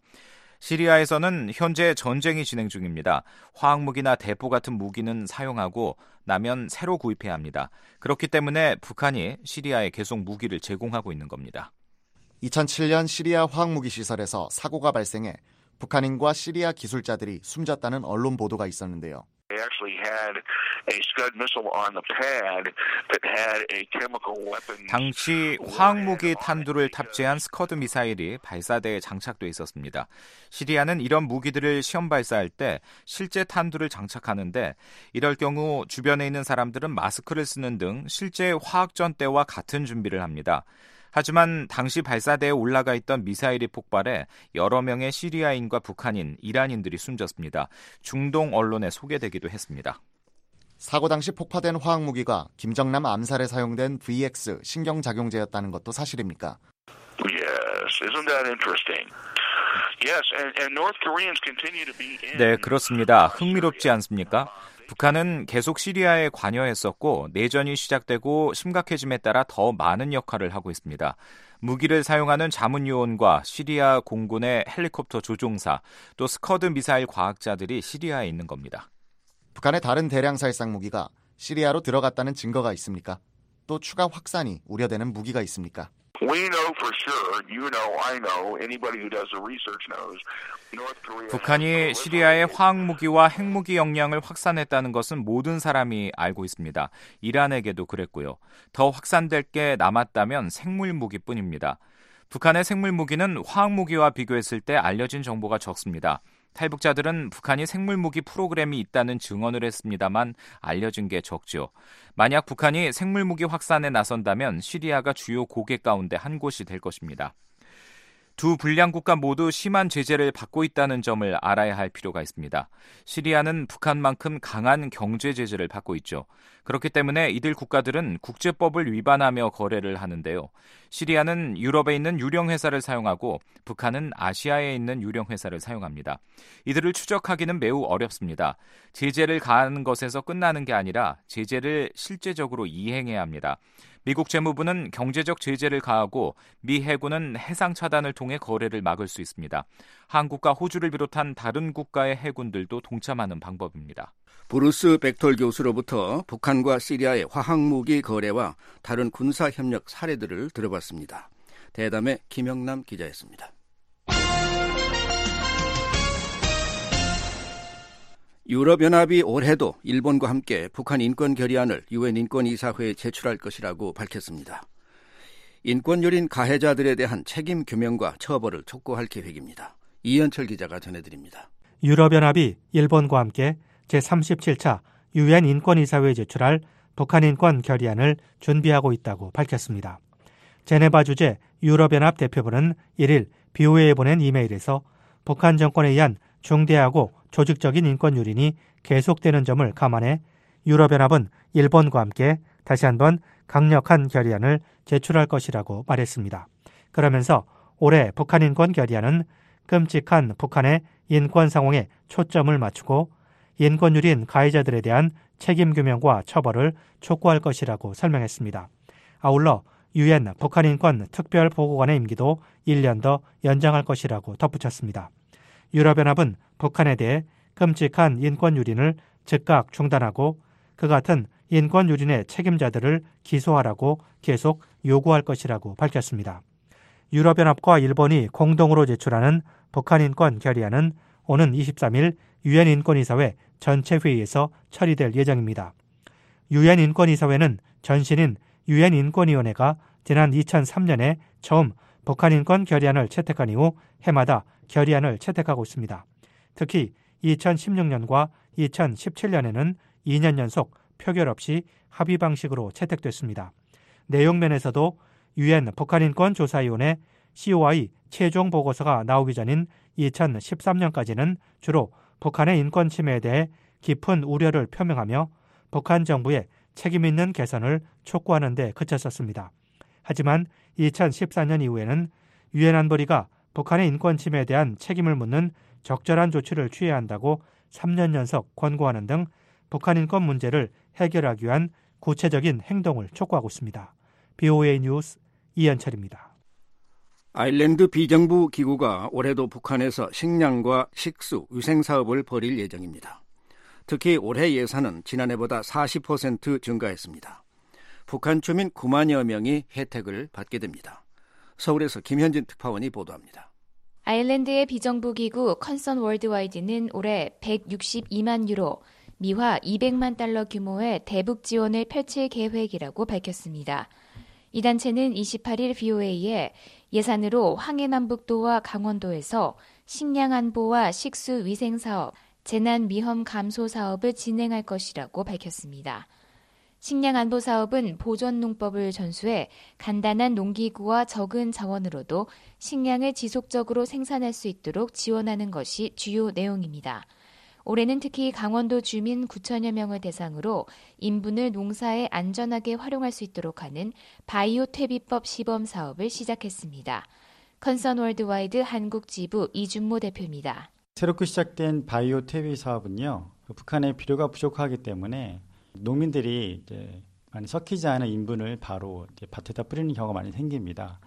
시리아에서는 현재 전쟁이 진행 중입니다. 화학무기나 대포 같은 무기는 사용하고 나면 새로 구입해야 합니다. 그렇기 때문에 북한이 시리아에 계속 무기를 제공하고 있는 겁니다. 이천칠 년 시리아 화학무기 시설에서 사고가 발생해 북한인과 시리아 기술자들이 숨졌다는 언론 보도가 있었는데요. They actually had a Scud missile on the pad that had a chemical weapon. 당시 화학무기 탄두를 탑재한 스커드 미사일이 발사대에 장착돼 있었습니다. 시리아는 이런 무기들을 시험 발사할 때 실제 탄두를 장착하는데 이럴 경우 주변에 있는 사람들은 마스크를 쓰는 등 실제 화학전 때와 같은 준비를 합니다. 하지만 당시 발사대에 올라가 있던 미사일이 폭발해 여러 명의 시리아인과 북한인, 이란인들이 숨졌습니다. 중동 언론에 소개되기도 했습니다. 사고 당시 폭파된 화학무기가 김정남 암살에 사용된 브이엑스 신경작용제였다는 것도 사실입니까? Yes, isn't that interesting? Yes, and, and North Koreans continue to be in. 네, 그렇습니다. 흥미롭지 않습니까? 북한은 계속 시리아에 관여했었고 내전이 시작되고 심각해짐에 따라 더 많은 역할을 하고 있습니다. 무기를 사용하는 자문요원과 시리아 공군의 헬리콥터 조종사, 또 스커드 미사일 과학자들이 시리아에 있는 겁니다. 북한의 다른 대량 살상 무기가 시리아로 들어갔다는 증거가 있습니까? 또 추가 확산이 우려되는 무기가 있습니까? We know for sure, you know, I know, anybody who does the research knows, North Korea. 북한이 시리아의 화학무기와 핵무기 역량을 확산했다는 것은 모든 사람이 알고 있습니다. 이란에게도 그랬고요. 더 확산될 게 남았다면 생물무기뿐입니다. 북한의 생물무기는 화학무기와 비교했을 때 알려진 정보가 적습니다. 탈북자들은 북한이 생물무기 프로그램이 있다는 증언을 했습니다만 알려진 게 적죠. 만약 북한이 생물무기 확산에 나선다면 시리아가 주요 고객 가운데 한 곳이 될 것입니다. 두 불량 국가 모두 심한 제재를 받고 있다는 점을 알아야 할 필요가 있습니다. 시리아는 북한만큼 강한 경제 제재를 받고 있죠. 그렇기 때문에 이들 국가들은 국제법을 위반하며 거래를 하는데요. 시리아는 유럽에 있는 유령 회사를 사용하고 북한은 아시아에 있는 유령 회사를 사용합니다. 이들을 추적하기는 매우 어렵습니다. 제재를 가하는 것에서 끝나는 게 아니라 제재를 실제적으로 이행해야 합니다. 미국 재무부는 경제적 제재를 가하고 미 해군은 해상 차단을 통해 거래를 막을 수 있습니다. 한국과 호주를 비롯한 다른 국가의 해군들도 동참하는 방법입니다. 브루스 벡톨 교수로부터 북한과 시리아의 화학무기 거래와 다른 군사협력 사례들을 들어봤습니다. 대담의 김영남 기자였습니다. 유럽연합이 올해도 일본과 함께 북한 인권 결의안을 유엔 인권이사회에 제출할 것이라고 밝혔습니다. 인권유린 가해자들에 대한 책임 규명과 처벌을 촉구할 계획입니다. 이현철 기자가 전해드립니다. 유럽연합이 일본과 함께 제삼십칠 차 유엔 인권이사회에 제출할 북한 인권 결의안을 준비하고 있다고 밝혔습니다. 제네바 주재 유럽연합 대표부는 일 일 비오에에 보낸 이메일에서 북한 정권에 의한 중대하고 조직적인 인권 유린이 계속되는 점을 감안해 유럽연합은 일본과 함께 다시 한번 강력한 결의안을 제출할 것이라고 말했습니다. 그러면서 올해 북한 인권 결의안은 끔찍한 북한의 인권 상황에 초점을 맞추고 인권 유린 가해자들에 대한 책임 규명과 처벌을 촉구할 것이라고 설명했습니다. 아울러 유엔 북한 인권 특별 보고관의 임기도 일 년 더 연장할 것이라고 덧붙였습니다. 유럽연합은 북한에 대해 끔찍한 인권 유린을 즉각 중단하고 그 같은 인권 유린의 책임자들을 기소하라고 계속 요구할 것이라고 밝혔습니다. 유럽연합과 일본이 공동으로 제출하는 북한 인권 결의안은 오는 이십삼 일 유엔 인권이사회 전체 회의에서 처리될 예정입니다. 유엔 인권이사회는 전신인 유엔 인권위원회가 지난 이천삼 년에 처음 북한 인권 결의안을 채택한 이후 해마다 결의안을 채택하고 있습니다. 특히 이천십육 년과 이천십칠 년에는 이 년 연속 표결 없이 합의 방식으로 채택됐습니다. 내용 면에서도 유엔 북한인권조사위원회 씨오아이 최종 보고서가 나오기 전인 이천십삼 년까지는 주로 북한의 인권 침해에 대해 깊은 우려를 표명하며 북한 정부의 책임 있는 개선을 촉구하는 데 그쳤었습니다. 하지만 이천십사 년 이후에는 유엔 안보리가 북한의 인권 침해에 대한 책임을 묻는 적절한 조치를 취해야 한다고 삼 년 연속 권고하는 등 북한 인권 문제를 해결하기 위한 구체적인 행동을 촉구하고 있습니다. 비오에이 뉴스 이현철입니다. 아일랜드 비정부 기구가 올해도 북한에서 식량과 식수, 위생 사업을 벌일 예정입니다. 특히 올해 예산은 지난해보다 사십 퍼센트 증가했습니다. 북한 주민 구만여 명이 혜택을 받게 됩니다. 서울에서 김현진 특파원이 보도합니다. 아일랜드의 비정부기구 컨선 월드와이드는 올해 백육십이만 유로, 미화 이백만 달러 규모의 대북 지원을 펼칠 계획이라고 밝혔습니다. 이 단체는 이십팔 일 비오에이에 예산으로 황해남북도와 강원도에서 식량 안보와 식수 위생 사업, 재난 위험 감소 사업을 진행할 것이라고 밝혔습니다. 식량 안보 사업은 보존 농법을 전수해 간단한 농기구와 적은 자원으로도 식량을 지속적으로 생산할 수 있도록 지원하는 것이 주요 내용입니다. 올해는 특히 강원도 주민 구천여 명을 대상으로 인분을 농사에 안전하게 활용할 수 있도록 하는 바이오 퇴비법 시범 사업을 시작했습니다. 컨선 월드와이드 한국 지부 이준모 대표입니다. 새롭게 시작된 바이오 퇴비 사업은요, 북한에 비료가 부족하기 때문에 농민들이 이제 많이 섞이지 않은 인분을 바로 이제 밭에다 뿌리는 경우가 많이 생깁니다.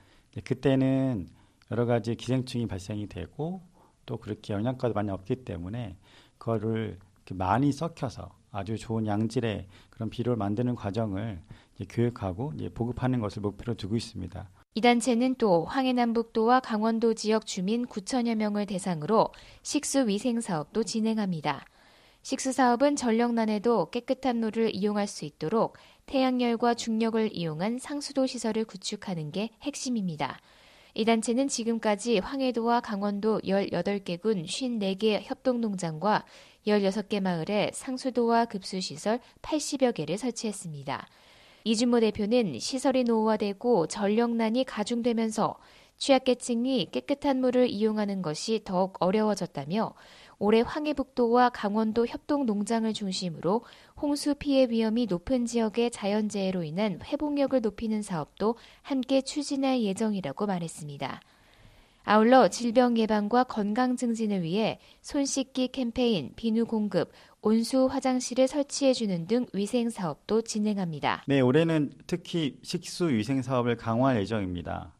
그때는 여러 가지 기생충이 발생이 되고 또 그렇게 영양가도 많이 없기 때문에 그거를 많이 섞여서 아주 좋은 양질의 그런 비료를 만드는 과정을 이제 교육하고 이제 보급하는 것을 목표로 두고 있습니다. 이 단체는 또 황해남북도와 강원도 지역 주민 구천여 명을 대상으로 식수 위생 사업도 진행합니다. 식수 사업은 전력난에도 깨끗한 물을 이용할 수 있도록 태양열과 중력을 이용한 상수도 시설을 구축하는 게 핵심입니다. 이 단체는 지금까지 황해도와 강원도 열여덟 개 군 오십사 개 협동농장과 열여섯 개 마을에 상수도와 급수시설 팔십여 개를 설치했습니다. 이준모 대표는 시설이 노후화되고 전력난이 가중되면서 취약계층이 깨끗한 물을 이용하는 것이 더욱 어려워졌다며 올해 황해북도와 강원도 협동농장을 중심으로 홍수 피해 위험이 높은 지역의 자연재해로 인한 회복력을 높이는 사업도 함께 추진할 예정이라고 말했습니다. 아울러 질병 예방과 건강 증진을 위해 손 씻기 캠페인, 비누 공급, 온수 화장실을 설치해주는 등 위생 사업도 진행합니다. 네, 올해는 특히 식수 위생 사업을 강화할 예정입니다.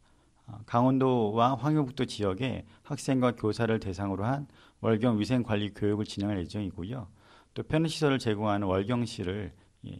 강원도와 황해북도 지역의 학생과 교사를 대상으로 한 월경 위생관리 교육을 진행할 예정이고요. 또 편의시설을 제공하는 월경실을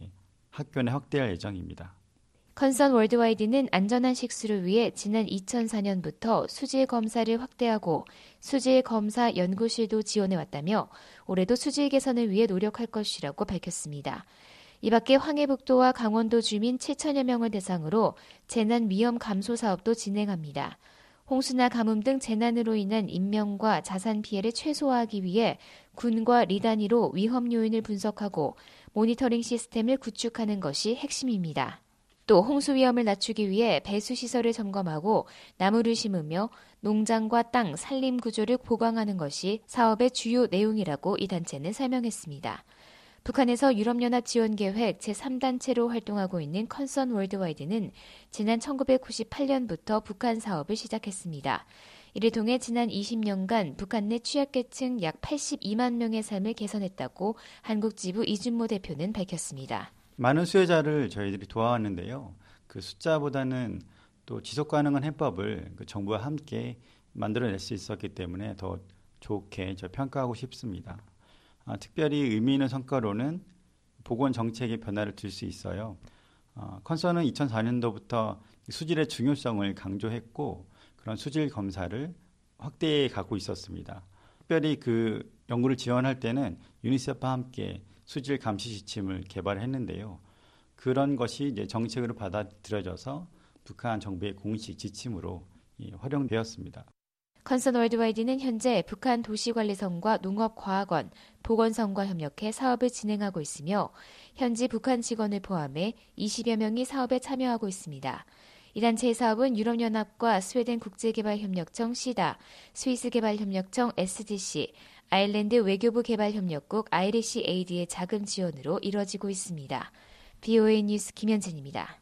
학교 내 확대할 예정입니다. 컨선 월드와이드는 안전한 식수를 위해 지난 이천사 년부터 수질 검사를 확대하고 수질 검사 연구실도 지원해왔다며 올해도 수질 개선을 위해 노력할 것이라고 밝혔습니다. 이 밖에 황해북도와 강원도 주민 칠천여 명을 대상으로 재난 위험 감소 사업도 진행합니다. 홍수나 가뭄 등 재난으로 인한 인명과 자산 피해를 최소화하기 위해 군과 리 단위로 위험 요인을 분석하고 모니터링 시스템을 구축하는 것이 핵심입니다. 또 홍수 위험을 낮추기 위해 배수시설을 점검하고 나무를 심으며 농장과 땅, 산림 구조를 보강하는 것이 사업의 주요 내용이라고 이 단체는 설명했습니다. 북한에서 유럽연합 지원계획 제삼 단체로 활동하고 있는 컨선 월드와이드는 지난 천구백구십팔 년부터 북한 사업을 시작했습니다. 이를 통해 지난 이십 년간 북한 내 취약계층 약 팔십이만 명의 삶을 개선했다고 한국 지부 이준모 대표는 밝혔습니다. 많은 수혜자를 저희들이 도와왔는데요. 그 숫자보다는 또 지속가능한 해법을 그 정부와 함께 만들어낼 수 있었기 때문에 더 좋게 저 평가하고 싶습니다. 아, 특별히 의미 있는 성과로는 보건 정책의 변화를 줄 수 있어요. 어, 컨선은 이천사 년도부터 수질의 중요성을 강조했고 그런 수질 검사를 확대해 가고 있었습니다. 특별히 그 연구를 지원할 때는 유니세프와 함께 수질 감시 시침을 개발했는데요. 그런 것이 이제 정책으로 받아들여져서 북한 정부의 공식 지침으로 예, 활용되었습니다. 컨선 월드와이드는 현재 북한 도시관리청과 농업과학원, 보건성과 협력해 사업을 진행하고 있으며 현지 북한 직원을 포함해 이십여 명이 사업에 참여하고 있습니다. 이 단체의 사업은 유럽연합과 스웨덴 국제개발협력청 시다, 스위스개발협력청 에스디씨, 아일랜드 외교부 개발협력국 아이리시에이디의 자금 지원으로 이뤄지고 있습니다. 비오에이 뉴스 김현진입니다.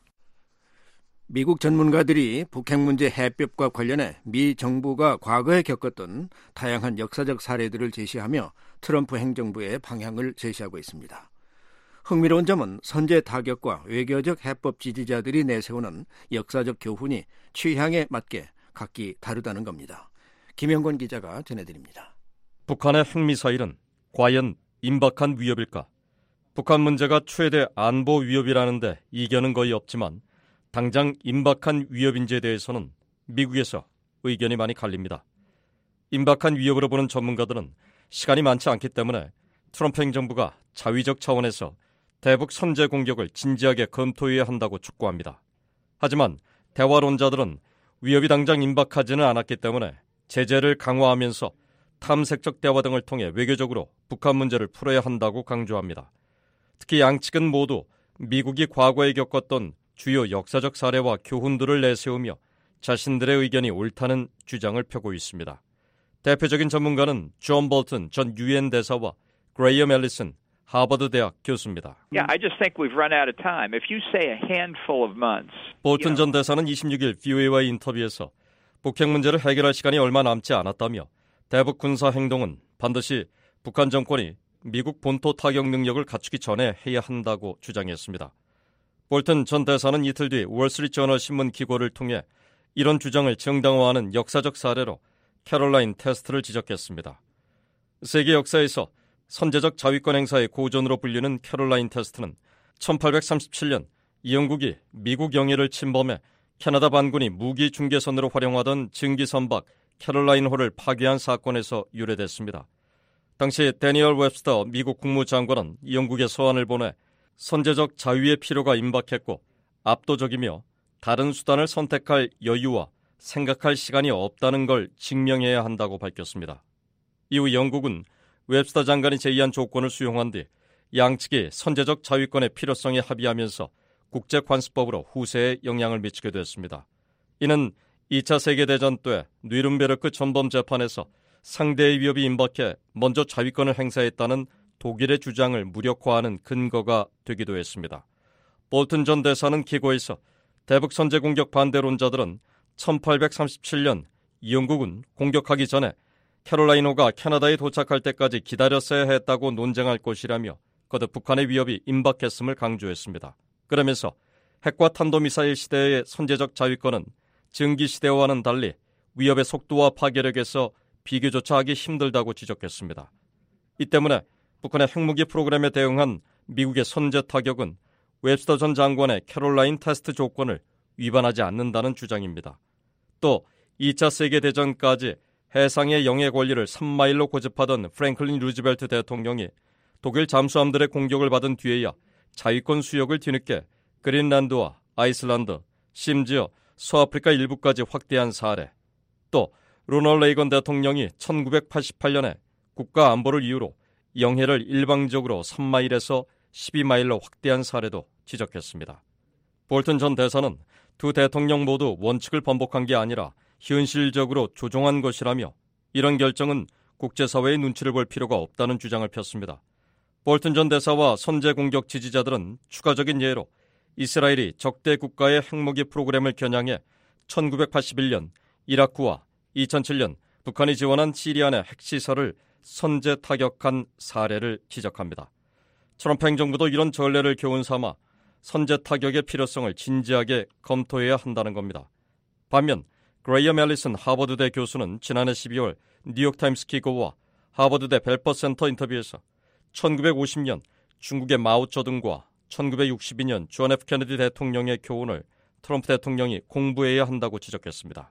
미국 전문가들이 북핵 문제 해법과 관련해 미 정부가 과거에 겪었던 다양한 역사적 사례들을 제시하며 트럼프 행정부의 방향을 제시하고 있습니다. 흥미로운 점은 선제 타격과 외교적 해법 지지자들이 내세우는 역사적 교훈이 취향에 맞게 각기 다르다는 겁니다. 김영권 기자가 전해드립니다. 북한의 핵미사일은 과연 임박한 위협일까? 북한 문제가 최대 안보 위협이라는데 이견은 거의 없지만 당장 임박한 위협인지에 대해서는 미국에서 의견이 많이 갈립니다. 임박한 위협으로 보는 전문가들은 시간이 많지 않기 때문에 트럼프 행정부가 자위적 차원에서 대북 선제 공격을 진지하게 검토해야 한다고 촉구합니다. 하지만 대화론자들은 위협이 당장 임박하지는 않았기 때문에 제재를 강화하면서 탐색적 대화 등을 통해 외교적으로 북한 문제를 풀어야 한다고 강조합니다. 특히 양측은 모두 미국이 과거에 겪었던 주요 역사적 사례와 교훈들을 내세우며 자신들의 의견이 옳다는 주장을 펴고 있습니다. 대표적인 전문가는 존 볼튼 전 유엔 대사와 그레이엄 앨리슨 하버드 대학 교수입니다. Yeah, I just think we've run out of time. If you say a handful of months. 볼튼 전 대사는 이십육 일 비오에이와의 인터뷰에서 북핵 문제를 해결할 시간이 얼마 남지 않았다며 대북 군사 행동은 반드시 북한 정권이 미국 본토 타격 능력을 갖추기 전에 해야 한다고 주장했습니다. 볼튼 전 대사는 이틀 뒤 월스트리트저널 신문 기고를 통해 이런 주장을 정당화하는 역사적 사례로 캐롤라인 테스트를 지적했습니다. 세계 역사에서 선제적 자위권 행사의 고전으로 불리는 캐롤라인 테스트는 천팔백삼십칠 년 영국이 미국 영해를 침범해 캐나다 반군이 무기 중계선으로 활용하던 증기선박 캐롤라인호를 파괴한 사건에서 유래됐습니다. 당시 데니얼 웹스터 미국 국무장관은 영국에 서한을 보내 선제적 자위의 필요가 임박했고 압도적이며 다른 수단을 선택할 여유와 생각할 시간이 없다는 걸 증명해야 한다고 밝혔습니다. 이후 영국은 웹스터 장관이 제의한 조건을 수용한 뒤 양측이 선제적 자위권의 필요성에 합의하면서 국제관습법으로 후세에 영향을 미치게 됐습니다. 이는 이 차 세계대전 때 뉘른베르크 전범 재판에서 상대의 위협이 임박해 먼저 자위권을 행사했다는 독일의 주장을 무력화하는 근거가 되기도 했습니다. 볼튼 전 대사는 기고에서 대북 선제 공격 반대론자들은 천팔백삼십칠 년 영국은 공격하기 전에 캐롤라인호가 캐나다에 도착할 때까지 기다렸어야 했다고 논쟁할 것이라며 거듭 북한의 위협이 임박했음을 강조했습니다. 그러면서 핵과 탄도미사일 시대의 선제적 자위권은 증기 시대와는 달리 위협의 속도와 파괴력에서 비교조차 하기 힘들다고 지적했습니다. 이 때문에 북한의 핵무기 프로그램에 대응한 미국의 선제 타격은 웹스터 전 장관의 캐롤라인 테스트 조건을 위반하지 않는다는 주장입니다. 또 이 차 세계대전까지 해상의 영해 권리를 삼 마일로 고집하던 프랭클린 루즈벨트 대통령이 독일 잠수함들의 공격을 받은 뒤에야 자위권 수역을 뒤늦게 그린란드와 아이슬란드, 심지어 서아프리카 일부까지 확대한 사례, 또 로널드 레이건 대통령이 천구백팔십팔 년에 국가 안보를 이유로 영해를 일방적으로 삼 마일에서 십이 마일로 확대한 사례도 지적했습니다. 볼튼 전 대사는 두 대통령 모두 원칙을 번복한 게 아니라 현실적으로 조종한 것이라며 이런 결정은 국제사회의 눈치를 볼 필요가 없다는 주장을 폈습니다. 볼튼 전 대사와 선제 공격 지지자들은 추가적인 예로 이스라엘이 적대 국가의 핵무기 프로그램을 겨냥해 천구백팔십일 년 이라크와 이천칠 년 북한이 지원한 시리아 내 핵시설을 선제 타격한 사례를 지적합니다. 트럼프 행정부도 이런 전례를 교훈 삼아 선제 타격의 필요성을 진지하게 검토해야 한다는 겁니다. 반면 그레이엄 앨리슨 하버드대 교수는 지난해 십이월 뉴욕타임스 기고와 하버드대 벨퍼 센터 인터뷰에서 천구백오십 년 중국의 마오쩌둥과 천구백육십이 년 존 에프 케네디 대통령의 교훈을 트럼프 대통령이 공부해야 한다고 지적했습니다.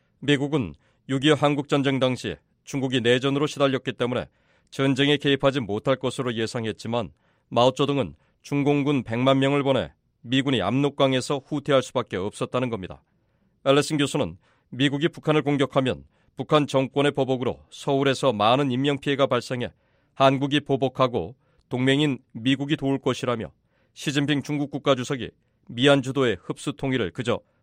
미국은 육이오 한국전쟁 당시 중국이 내전으로 시달렸기 때문에 전쟁에 개입하지 못할 것으로 예상했지만 마오쩌둥은 중공군 백만 명을 보내 미군이 압록강에서 후퇴할 수밖에 없었다는 겁니다. 앨리슨 교수는 미국이 북한을 공격하면 북한 정권의 보복으로 서울에서 많은 인명피해가 발생해 한국이 보복하고 동맹인 미국이 도울 것이라며 시진핑 중국 국가주석이 미얀 주도의 흡수 통일을 그저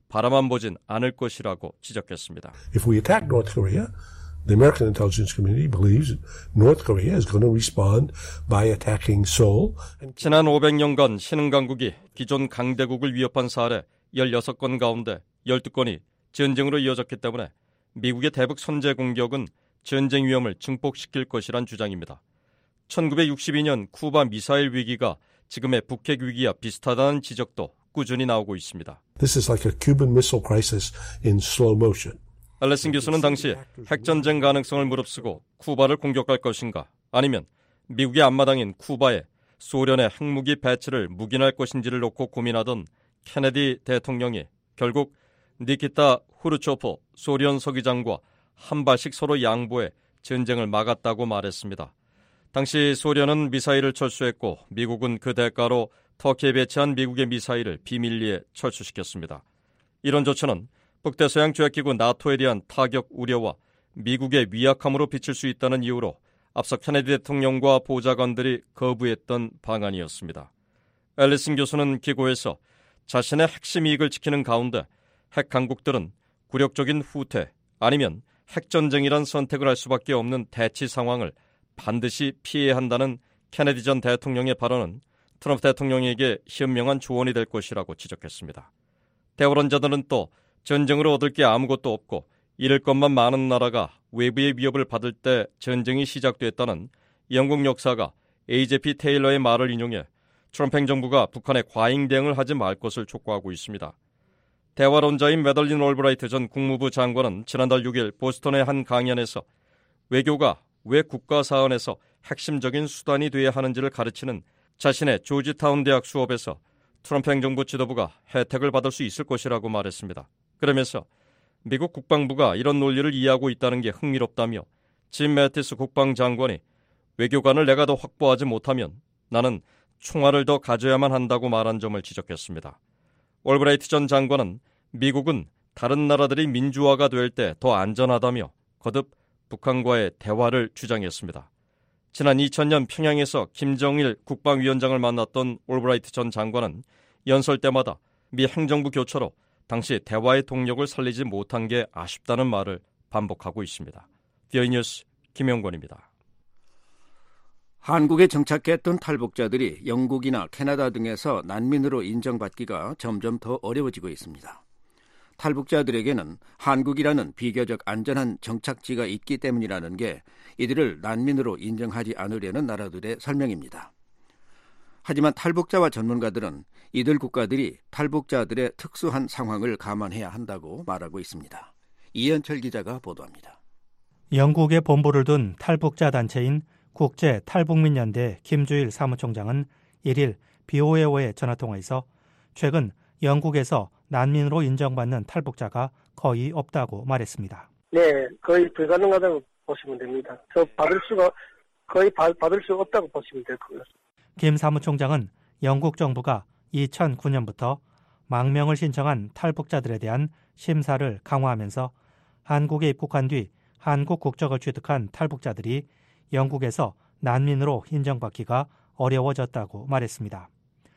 바라만 보진 않을 것이라고 지적했습니다. If we attack North Korea, the American intelligence community believes that North Korea is going to respond by attacking Seoul. 지난 오백 년간 신흥 강국이 기존 강대국을 위협한 사례 열여섯 건 가운데 열두 건이 전쟁으로 이어졌기 때문에 미국의 대북 선제 공격은 전쟁 위험을 증폭시킬 것이란 주장입니다. 천구백육십이 년 쿠바 미사일 위기가 지금의 북핵 위기와 비슷하다는 지적도 꾸준히 나오고 있습니다. This is like a Cuban Missile Crisis in slow motion. 앨리슨 교수는 당시 핵전쟁 가능성을 무릅쓰고 쿠바를 공격할 것인가 아니면 미국의 앞마당인 쿠바에 소련의 핵무기 배치를 묵인할 것인지를 놓고 고민하던 케네디 대통령이 결국 니키타 후르초프 소련 서기장과 한 발씩 서로 양보해 전쟁을 막았다고 말했습니다. 당시 소련은 미사일을 철수했고 미국은 그 대가로 터키에 배치한 미국의 미사일을 비밀리에 철수시켰습니다. 이런 조처는 북대서양 조약기구 나토에 대한 타격 우려와 미국의 위약함으로 비칠 수 있다는 이유로 앞서 케네디 대통령과 보좌관들이 거부했던 방안이었습니다. 앨리슨 교수는 기고에서 자신의 핵심 이익을 지키는 가운데 핵 강국들은 굴욕적인 후퇴 아니면 핵전쟁이란 선택을 할 수밖에 없는 대치 상황을 반드시 피해야 한다는 케네디 전 대통령의 발언은 트럼프 대통령에게 현명한 조언이 될 것이라고 지적했습니다. 대화론자들은 또 전쟁으로 얻을 게 아무것도 없고 잃을 것만 많은 나라가 외부의 위협을 받을 때 전쟁이 시작됐다는 영국 역사가 에이제피 테일러의 말을 인용해 트럼프 행정부가 북한에 과잉 대응을 하지 말 것을 촉구하고 있습니다. 대화론자인 매덜린 올브라이트 전 국무부 장관은 지난달 육 일 보스턴의 한 강연에서 외교가 왜 국가 사안에서 핵심적인 수단이 돼야 하는지를 가르치는 자신의 조지타운 대학 수업에서 트럼프 행정부 지도부가 혜택을 받을 수 있을 것이라고 말했습니다. 그러면서 미국 국방부가 이런 논리를 이해하고 있다는 게 흥미롭다며 짐 매티스 국방장관이 외교관을 내가 더 확보하지 못하면 나는 총알을 더 가져야만 한다고 말한 점을 지적했습니다. 올브라이트 전 장관은 미국은 다른 나라들이 민주화가 될 때 더 안전하다며 거듭 북한과의 대화를 주장했습니다. 지난 이천 년 평양에서 김정일 국방위원장을 만났던 올브라이트 전 장관은 연설 때마다 미 행정부 교처로 당시 대화의 동력을 살리지 못한 게 아쉽다는 말을 반복하고 있습니다. 비오이 뉴스 김영권입니다. 한국에 정착했던 탈북자들이 영국이나 캐나다 등에서 난민으로 인정받기가 점점 더 어려워지고 있습니다. 탈북자들에게는 한국이라는 비교적 안전한 정착지가 있기 때문이라는 게 이들을 난민으로 인정하지 않으려는 나라들의 설명입니다. 하지만 탈북자와 전문가들은 이들 국가들이 탈북자들의 특수한 상황을 감안해야 한다고 말하고 있습니다. 이현철 기자가 보도합니다. 영국에 본부를 둔 탈북자 단체인 국제 탈북민연대 김주일 사무총장은 일 일 비오에이와의 전화통화에서 최근 영국에서 난민으로 인정받는 탈북자가 거의 없다고 말했습니다. 네, 거의 불가능하다고 보시면 됩니다. 저 받을 수가 거의 바, 받을 수 없다고 보시면 될 거예요. 김 사무총장은 영국 정부가 이천구 년부터 망명을 신청한 탈북자들에 대한 심사를 강화하면서 한국에 입국한 뒤 한국 국적을 취득한 탈북자들이 영국에서 난민으로 인정받기가 어려워졌다고 말했습니다.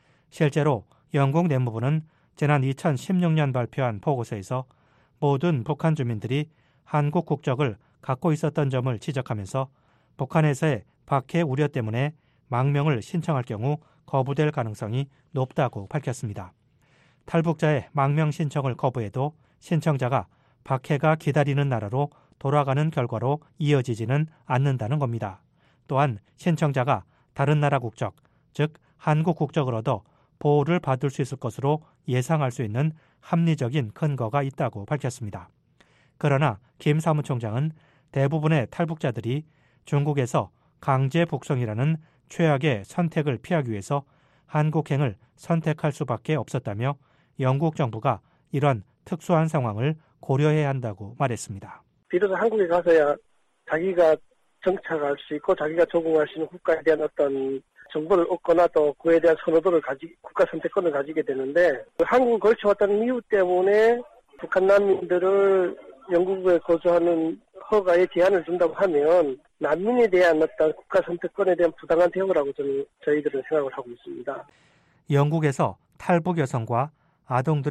실제로 영국 내무부는 지난 이천십육 년 발표한 보고서에서 모든 북한 주민들이 한국 국적을 갖고 있었던 점을 지적하면서 북한에서의 박해 우려 때문에 망명을 신청할 경우 거부될 가능성이 높다고 밝혔습니다. 탈북자의 망명 신청을 거부해도 신청자가 박해가 기다리는 나라로 돌아가는 결과로 이어지지는 않는다는 겁니다. 또한 신청자가 다른 나라 국적, 즉 한국 국적을 얻어 보호를 받을 수 있을 것으로 예상할 수 있는 합리적인 근거가 있다고 밝혔습니다. 그러나 김 사무총장은 대부분의 탈북자들이 중국에서 강제 북송이라는 최악의 선택을 피하기 위해서 한국행을 선택할 수밖에 없었다며 영국 정부가 이런 특수한 상황을 고려해야 한다고 말했습니다. 비로소 한국에 가서야 자기가 정착할 수 있고 자기가 적응할 수 있는 국가에 대한 어떤 정보를 얻거나 또 그에 대한 선호도를 가지 국가 선택권을 가지게 되는데 한국을 걸쳐왔다는 이유 때문에 북한 난민들을 영국에 거주하는 허가에 제한을 준다고 하면 난민에 대한 어떤 국가 선택권에 대한 부당한 대우라고 저는 저희들은 생각을 하고 있습니다. 영국에서 탈북 여성과 아동들의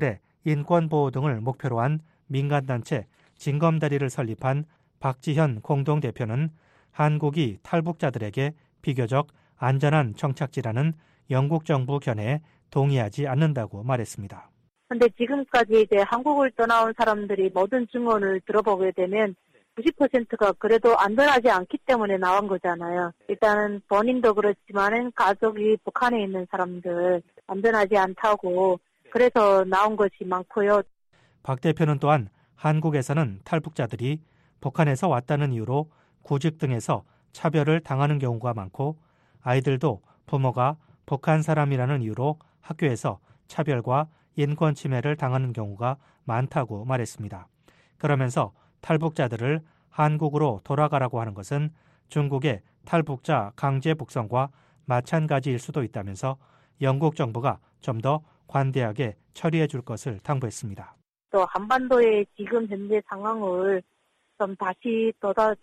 인권보호 등을 목표로 한 민간단체 징검다리를 설립한 박지현 공동대표는 한국이 탈북자들에게 비교적 안전한 정착지라는 영국 정부 견해에 동의하지 않는다고 말했습니다. 그런데 지금까지 이제 한국을 떠나온 사람들이 모든 증언을 들어보게 되면 구십 퍼센트가 그래도 안전하지 않기 때문에 나온 거잖아요. 일단은 본인도 그렇지만은 가족이 북한에 있는 사람들 안전하지 않다고 그래서 나온 것이 많고요. 박 대표는 또한 한국에서는 탈북자들이 북한에서 왔다는 이유로 구직 등에서 차별을 당하는 경우가 많고 아이들도 부모가 북한 사람이라는 이유로 학교에서 차별과 인권 침해를 당하는 경우가 많다고 말했습니다. 그러면서 탈북자들을 한국으로 돌아가라고 하는 것은 중국의 탈북자 강제 북송과 마찬가지일 수도 있다면서 영국 정부가 좀 더 관대하게 처리해 줄 것을 당부했습니다. 또 한반도의 지금 현재 상황을 좀 다시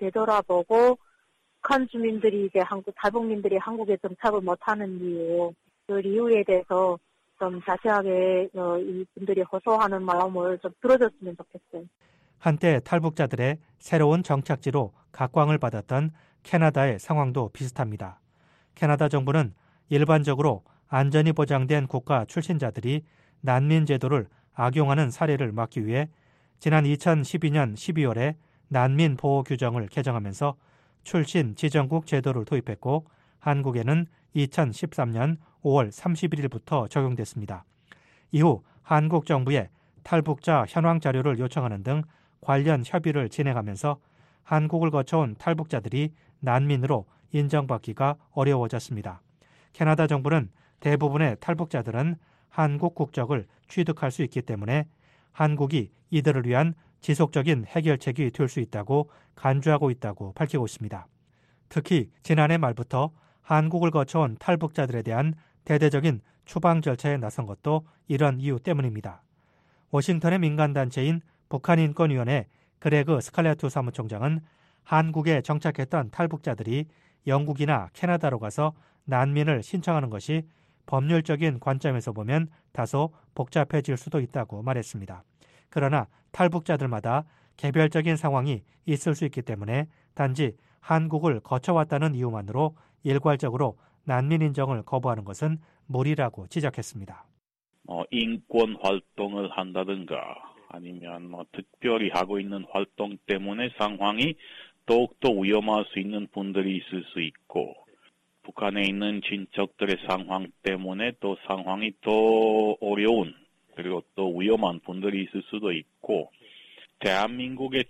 되돌아보고 북한 주민들이 이제 한국 탈북민들이 한국에 정착을 못하는 이유, 그 이유에 대해서 좀 자세하게 이분들이 호소하는 마음을 좀 들어줬으면 좋겠어요. 한때 탈북자들의 새로운 정착지로 각광을 받았던 캐나다의 상황도 비슷합니다. 캐나다 정부는 일반적으로 안전이 보장된 국가 출신자들이 난민 제도를 악용하는 사례를 막기 위해 지난 이천십이 년 십이월에 난민 보호 규정을 개정하면서 출신 지정국 제도를 도입했고 한국에는 이천십삼 년 오월 삼십일일부터 적용됐습니다. 이후 한국 정부에 탈북자 현황 자료를 요청하는 등 관련 협의를 진행하면서 한국을 거쳐온 탈북자들이 난민으로 인정받기가 어려워졌습니다. 캐나다 정부는 대부분의 탈북자들은 한국 국적을 취득할 수 있기 때문에 한국이 이들을 위한 지속적인 해결책이 될 수 있다고 간주하고 있다고 밝히고 있습니다. 특히 지난해 말부터 한국을 거쳐온 탈북자들에 대한 대대적인 추방 절차에 나선 것도 이런 이유 때문입니다. 워싱턴의 민간단체인 북한인권위원회 그레그 스칼레투 사무총장은 한국에 정착했던 탈북자들이 영국이나 캐나다로 가서 난민을 신청하는 것이 법률적인 관점에서 보면 다소 복잡해질 수도 있다고 말했습니다. 그러나 탈북자들마다 개별적인 상황이 있을 수 있기 때문에 단지 한국을 거쳐왔다는 이유만으로 일괄적으로 난민 인정을 거부하는 것은 무리라고 지적했습니다. 어, 인권 활동을 한다든가 아니면 뭐 특별히 하고 있는 활동 때문에 상황이 더욱더 위험할 수 있는 분들이 있을 수 있고 북한에 있는 친척들의 상황 때문에 또 상황이 더 어려운 그리고 또 위험한 분들이 있을 수도 있고 대한민국에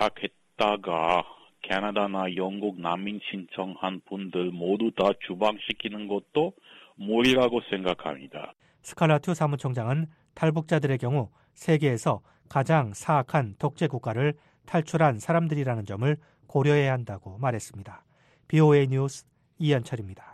정착했다가 캐나다나 영국 난민 신청한 분들 모두 다 추방시키는 것도 무리라고 생각합니다. 스칼라투 사무총장은 탈북자들의 경우 세계에서 가장 사악한 독재 국가를 탈출한 사람들이라는 점을 고려해야 한다고 말했습니다. 비오에이 뉴스 이현철입니다.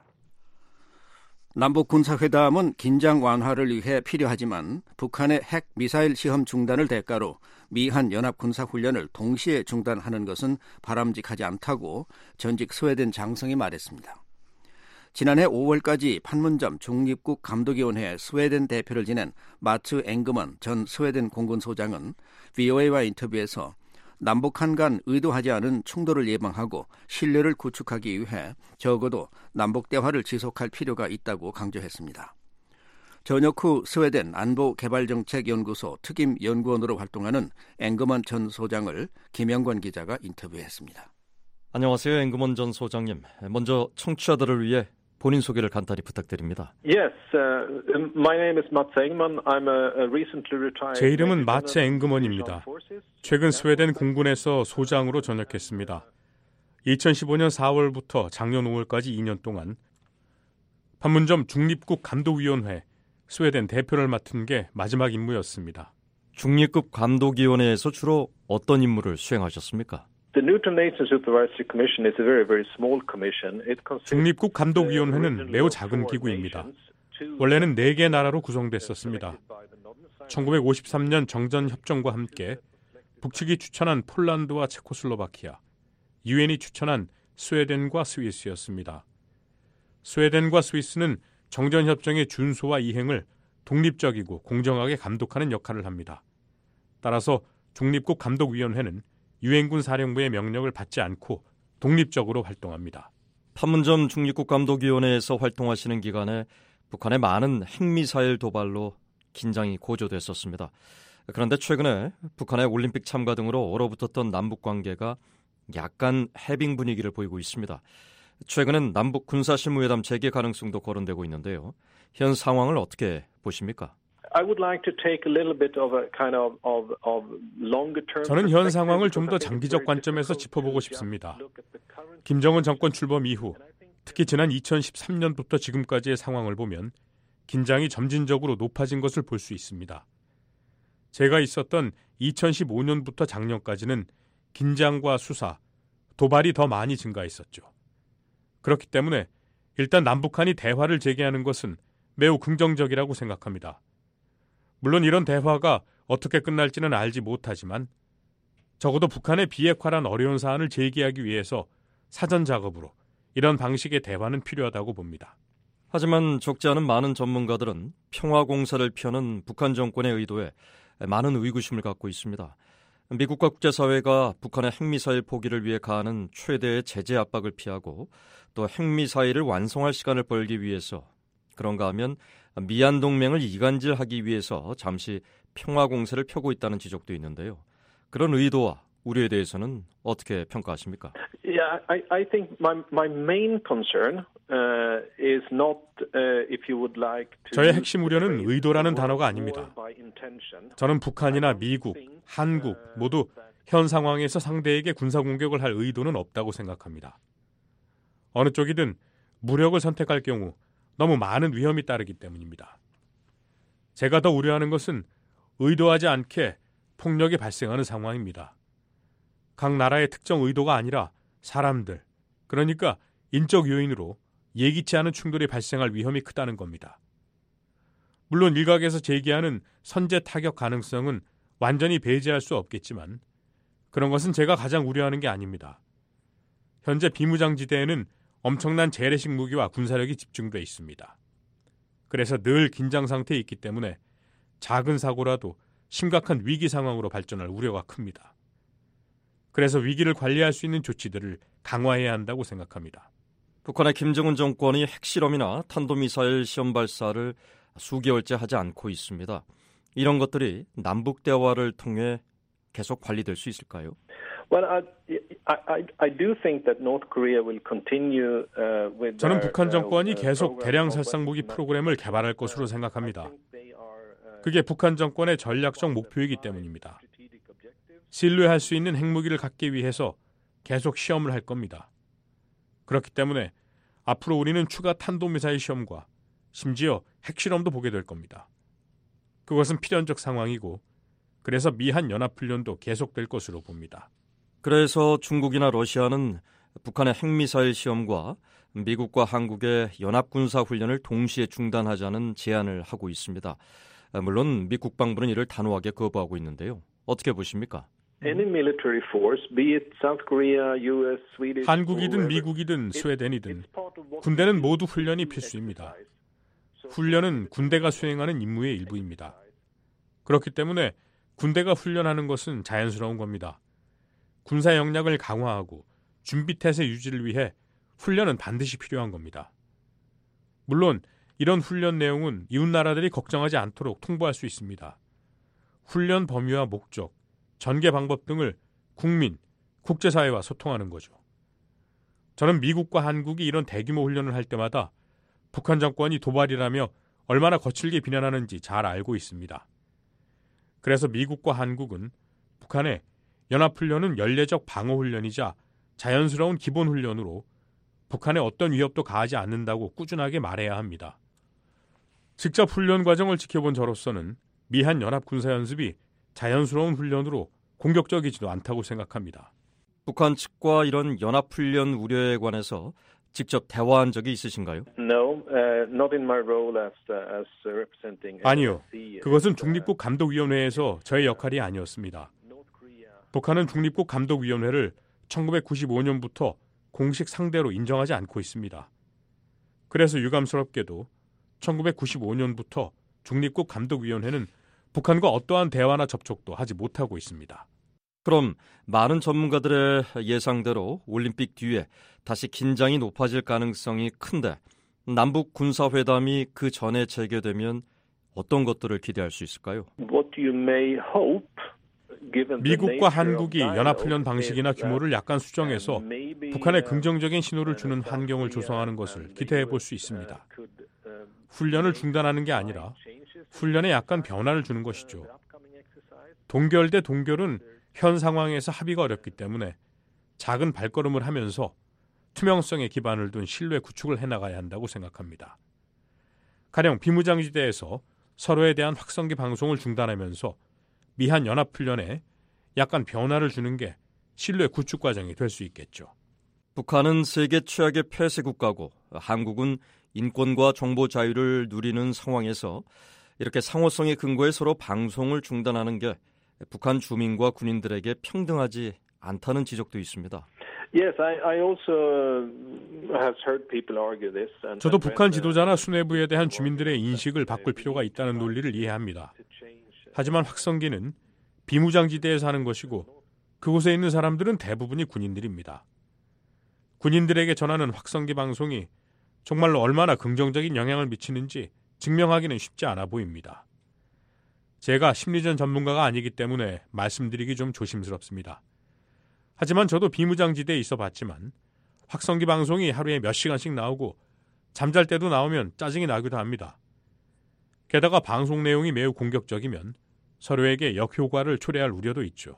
남북 군사회담은 긴장 완화를 위해 필요하지만 북한의 핵 미사일 시험 중단을 대가로 미한 연합 군사훈련을 동시에 중단하는 것은 바람직하지 않다고 전직 스웨덴 장성이 말했습니다. 지난해 오월까지 판문점 중립국 감독위원회 스웨덴 대표를 지낸 마츠 앵그먼 전 스웨덴 공군소장은 브이오에이와 인터뷰에서 남북한 간 의도하지 않은 충돌을 예방하고 신뢰를 구축하기 위해 적어도 남북 대화를 지속할 필요가 있다고 강조했습니다. 전역 후 스웨덴 안보개발정책연구소 특임 연구원으로 활동하는 앵그먼 전 소장을 김영권 기자가 인터뷰했습니다. 안녕하세요, 앵그먼 전 소장님. 먼저 청취자들을 위해 본인 소개를 간단히 부탁드립니다. Yes, uh, my name is Mats Engman. I'm a recently retired. 제 이름은 마츠 앵그먼입니다. 최근 스웨덴 공군에서 소장으로 전역했습니다. 이천십오 년 사월부터 작년 오월까지 이 년 동안 판문점 중립국 감독위원회 스웨덴 대표를 맡은 게 마지막 임무였습니다. 중립국 감독위원회에서 주로 어떤 임무를 수행하셨습니까? 중립국 감독위원회는 매우 작은 기구입니다. 원래는 네 개 나라로 구성됐었습니다. 천구백오십삼 년 정전협정과 함께 북측이 추천한 폴란드와 체코슬로바키아, 유엔이 추천한 스웨덴과 스위스였습니다. 스웨덴과 스위스는 정전협정의 준수와 이행을 독립적이고 공정하게 감독하는 역할을 합니다. 따라서 중립국 감독위원회는 유엔군 사령부의 명령을 받지 않고 독립적으로 활동합니다. 판문점 중립국 감독위원회에서 활동하시는 기간에 북한의 많은 핵미사일 도발로 긴장이 고조됐었습니다. 그런데 최근에 북한의 올림픽 참가 등으로 얼어붙었던 남북 관계가 약간 해빙 분위기를 보이고 있습니다. 최근엔 남북 군사실무회담 재개 가능성도 거론되고 있는데요. 현 상황을 어떻게 보십니까? 저는 현 상황을 좀 더 장기적 관점에서 짚어보고 싶습니다. 김정은 정권 출범 이후 특히 지난 이천십삼 년부터 지금까지의 상황을 보면 긴장이 점진적으로 높아진 것을 볼 수 있습니다. 제가 있었던 이천십오 년부터 작년까지는 긴장과 수사, 도발이 더 많이 증가했었죠. 그렇기 때문에 일단 남북한이 대화를 재개하는 것은 매우 긍정적이라고 생각합니다. 물론 이런 대화가 어떻게 끝날지는 알지 못하지만 적어도 북한의 비핵화란 어려운 사안을 제기하기 위해서 사전 작업으로 이런 방식의 대화는 필요하다고 봅니다. 하지만 적지 않은 많은 전문가들은 평화공사를 펴는 북한 정권의 의도에 많은 의구심을 갖고 있습니다. 미국과 국제사회가 북한의 핵미사일 포기를 위해 가하는 최대의 제재 압박을 피하고 또 핵미사일을 완성할 시간을 벌기 위해서 그런가 하면 미한 동맹을 이간질하기 위해서 잠시 평화공세를 펴고 있다는 지적도 있는데요. 그런 의도와 우려에 대해서는 어떻게 평가하십니까? Yeah, I, I think my my main concern uh, is not uh, if you would like to. 저의 핵심 우려는 의도라는 단어가 아닙니다. 저는 북한이나 미국, 한국 모두 현 상황에서 상대에게 군사 공격을 할 의도는 없다고 생각합니다. 어느 쪽이든 무력을 선택할 경우 너무 많은 위험이 따르기 때문입니다. 제가 더 우려하는 것은 의도하지 않게 폭력이 발생하는 상황입니다. 각 나라의 특정 의도가 아니라 사람들, 그러니까 인적 요인으로 예기치 않은 충돌이 발생할 위험이 크다는 겁니다. 물론 일각에서 제기하는 선제 타격 가능성은 완전히 배제할 수 없겠지만 그런 것은 제가 가장 우려하는 게 아닙니다. 현재 비무장지대에는 엄청난 재래식 무기와 군사력이 집중돼 있습니다. 그래서 늘 긴장 상태에 있기 때문에 작은 사고라도 심각한 위기 상황으로 발전할 우려가 큽니다. 그래서 위기를 관리할 수 있는 조치들을 강화해야 한다고 생각합니다. 북한의 김정은 정권이 핵실험이나 탄도미사일 시험 발사를 수개월째 하지 않고 있습니다. 이런 것들이 남북 대화를 통해 계속 관리될 수 있을까요? Well, I, I, I do think that North Korea will continue uh, with. 저는 북한 정권이 계속 대량 살상무기 프로그램을 개발할 것으로 생각합니다. 그게 북한 정권의 전략적 목표이기 때문입니다. 신뢰할 수 있는 핵무기를 갖기 위해서 계속 시험을 할 겁니다. 그렇기 때문에 앞으로 우리는 추가 탄도미사일 시험과 심지어 핵실험도 보게 될 겁니다. 그것은 필연적 상황이고 그래서 미한 연합훈련도 계속될 것으로 봅니다. 그래서 중국이나 러시아는 북한의 핵미사일 시험과 미국과 한국의 연합군사훈련을 동시에 중단하자는 제안을 하고 있습니다. 물론 미 국방부는 이를 단호하게 거부하고 있는데요. 어떻게 보십니까? 한국이든 미국이든 스웨덴이든 군대는 모두 훈련이 필수입니다. 훈련은 군대가 수행하는 임무의 일부입니다. 그렇기 때문에 군대가 훈련하는 것은 자연스러운 겁니다. 군사 역량을 강화하고 준비태세 유지를 위해 훈련은 반드시 필요한 겁니다. 물론 이런 훈련 내용은 이웃나라들이 걱정하지 않도록 통보할 수 있습니다. 훈련 범위와 목적, 전개 방법 등을 국민, 국제사회와 소통하는 거죠. 저는 미국과 한국이 이런 대규모 훈련을 할 때마다 북한 정권이 도발이라며 얼마나 거칠게 비난하는지 잘 알고 있습니다. 그래서 미국과 한국은 북한의 연합훈련은 연례적 방어훈련이자 자연스러운 기본훈련으로 북한에 어떤 위협도 가하지 않는다고 꾸준하게 말해야 합니다. 직접 훈련 과정을 지켜본 저로서는 미한 연합군사연습이 자연스러운 훈련으로 공격적이지도 않다고 생각합니다. 북한 측과 이런 연합훈련 우려에 관해서 직접 대화한 적이 있으신가요? No, uh, not in my role as, uh, as representing. 아니요. 그것은 중립국 감독위원회에서 저의 역할이 아니었습니다. 북한은 중립국 감독위원회를 천구백구십오 년부터 공식 상대로 인정하지 않고 있습니다. 그래서 유감스럽게도 천구백구십오 년부터 중립국 감독위원회는 북한과 어떠한 대화나 접촉도 하지 못하고 있습니다. 그럼 많은 전문가들의 예상대로 올림픽 뒤에 다시 긴장이 높아질 가능성이 큰데 남북 군사회담이 그 전에 재개되면 어떤 것들을 기대할 수 있을까요? What you may hope, given the 미국과 nature 한국이 of 연합훈련 dialogue, 방식이나 is that 규모를 약간 수정해서 북한에 긍정적인 신호를 주는 환경을 조성하는 것을 기대해 볼 수 있습니다. 훈련을 중단하는 게 아니라 훈련에 약간 변화를 주는 것이죠. 동결 대 동결은 현 상황에서 합의가 어렵기 때문에 작은 발걸음을 하면서 투명성에 기반을 둔 신뢰 구축을 해나가야 한다고 생각합니다. 가령 비무장지대에서 서로에 대한 확성기 방송을 중단하면서 미한 연합훈련에 약간 변화를 주는 게 신뢰 구축 과정이 될 수 있겠죠. 북한은 세계 최악의 폐쇄 국가고 한국은 인권과 정보 자유를 누리는 상황에서 이렇게 상호성의 근거에 서로 방송을 중단하는 게 북한 주민과 군인들에게 평등하지 않다는 지적도 있습니다. Yes, I, I also have heard people argue this. And, 저도 and 북한 지도자나 수뇌부에 대한 주민들의 인식을 바꿀 필요가 있다는 논리를 이해합니다. 하지만 확성기는 비무장지대에서 하는 것이고 그곳에 있는 사람들은 대부분이 군인들입니다. 군인들에게 전하는 확성기 방송이 정말로 얼마나 긍정적인 영향을 미치는지 증명하기는 쉽지 않아 보입니다. 제가 심리전 전문가가 아니기 때문에 말씀드리기 좀 조심스럽습니다. 하지만 저도 비무장지대에 있어 봤지만 확성기 방송이 하루에 몇 시간씩 나오고 잠잘 때도 나오면 짜증이 나기도 합니다. 게다가 방송 내용이 매우 공격적이면 서로에게 역효과를 초래할 우려도 있죠.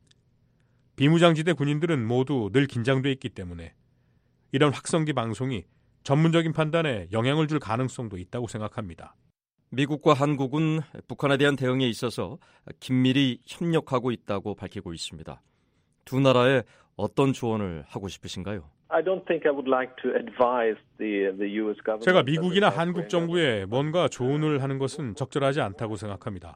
비무장지대 군인들은 모두 늘 긴장돼 있기 때문에 이런 확성기 방송이 전문적인 판단에 영향을 줄 가능성도 있다고 생각합니다. 미국과 한국은 북한에 대한 대응에 있어서 긴밀히 협력하고 있다고 밝히고 있습니다. 두 나라에 어떤 조언을 하고 싶으신가요? I don't think I would like to advise the the U S government. 제가 미국이나 한국 정부에 뭔가 조언을 하는 것은 적절하지 않다고 생각합니다.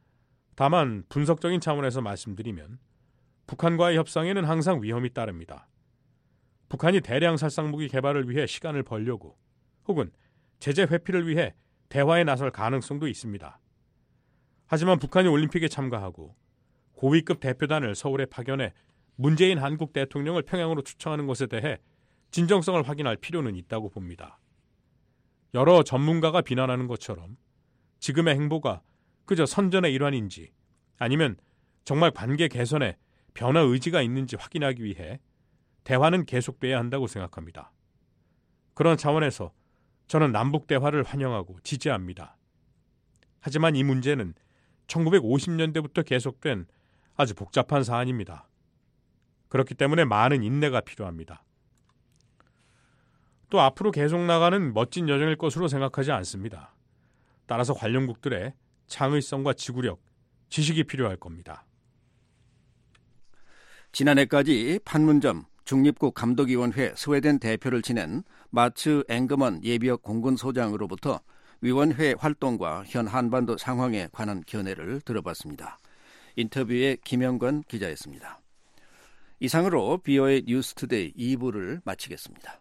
다만 분석적인 차원에서 말씀드리면 북한과의 협상에는 항상 위험이 따릅니다. 북한이 대량 살상무기 개발을 위해 시간을 벌려고 혹은 제재 회피를 위해 대화에 나설 가능성도 있습니다. 하지만 북한이 올림픽에 참가하고 고위급 대표단을 서울에 파견해 문재인 한국 대통령을 평양으로 초청하는 것에 대해 진정성을 확인할 필요는 있다고 봅니다. 여러 전문가가 비난하는 것처럼 지금의 행보가 그저 선전의 일환인지 아니면 정말 관계 개선에 변화 의지가 있는지 확인하기 위해 대화는 계속돼야 한다고 생각합니다. 그런 차원에서 저는 남북 대화를 환영하고 지지합니다. 하지만 이 문제는 천구백오십 년대부터 계속된 아주 복잡한 사안입니다. 그렇기 때문에 많은 인내가 필요합니다. 또 앞으로 계속 나가는 멋진 여정일 것으로 생각하지 않습니다. 따라서 관련국들의 창의성과 지구력, 지식이 필요할 겁니다. 지난해까지 판문점 중립국 감독위원회 스웨덴 대표를 지낸 마츠 앵거먼 예비역 공군소장으로부터 위원회 활동과 현 한반도 상황에 관한 견해를 들어봤습니다. 인터뷰에 김영건 기자였습니다. 이상으로 비오에이 뉴스투데이 이 부를 마치겠습니다.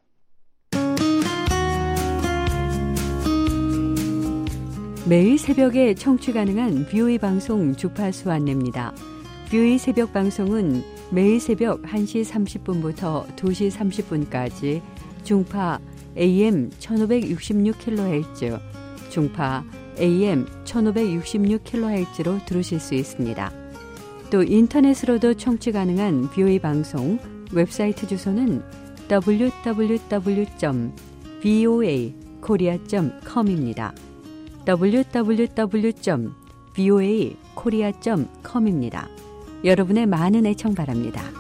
매일 새벽에 청취 가능한 비오에이 방송 주파수 안내입니다. 비오에이 새벽 방송은 매일 새벽 한 시 삼십 분부터 두 시 삼십 분까지 중파 에이엠 천오백육십육 킬로헤르츠, 중파 에이엠 천오백육십육 킬로헤르츠로 들으실 수 있습니다. 또 인터넷으로도 청취 가능한 비오에이 방송 웹사이트 주소는 더블유 더블유 더블유 점 비오에이 코리아 점 컴입니다. 더블유 더블유 더블유 점 비오에이 코리아 점 컴입니다. 여러분의 많은 애청 바랍니다.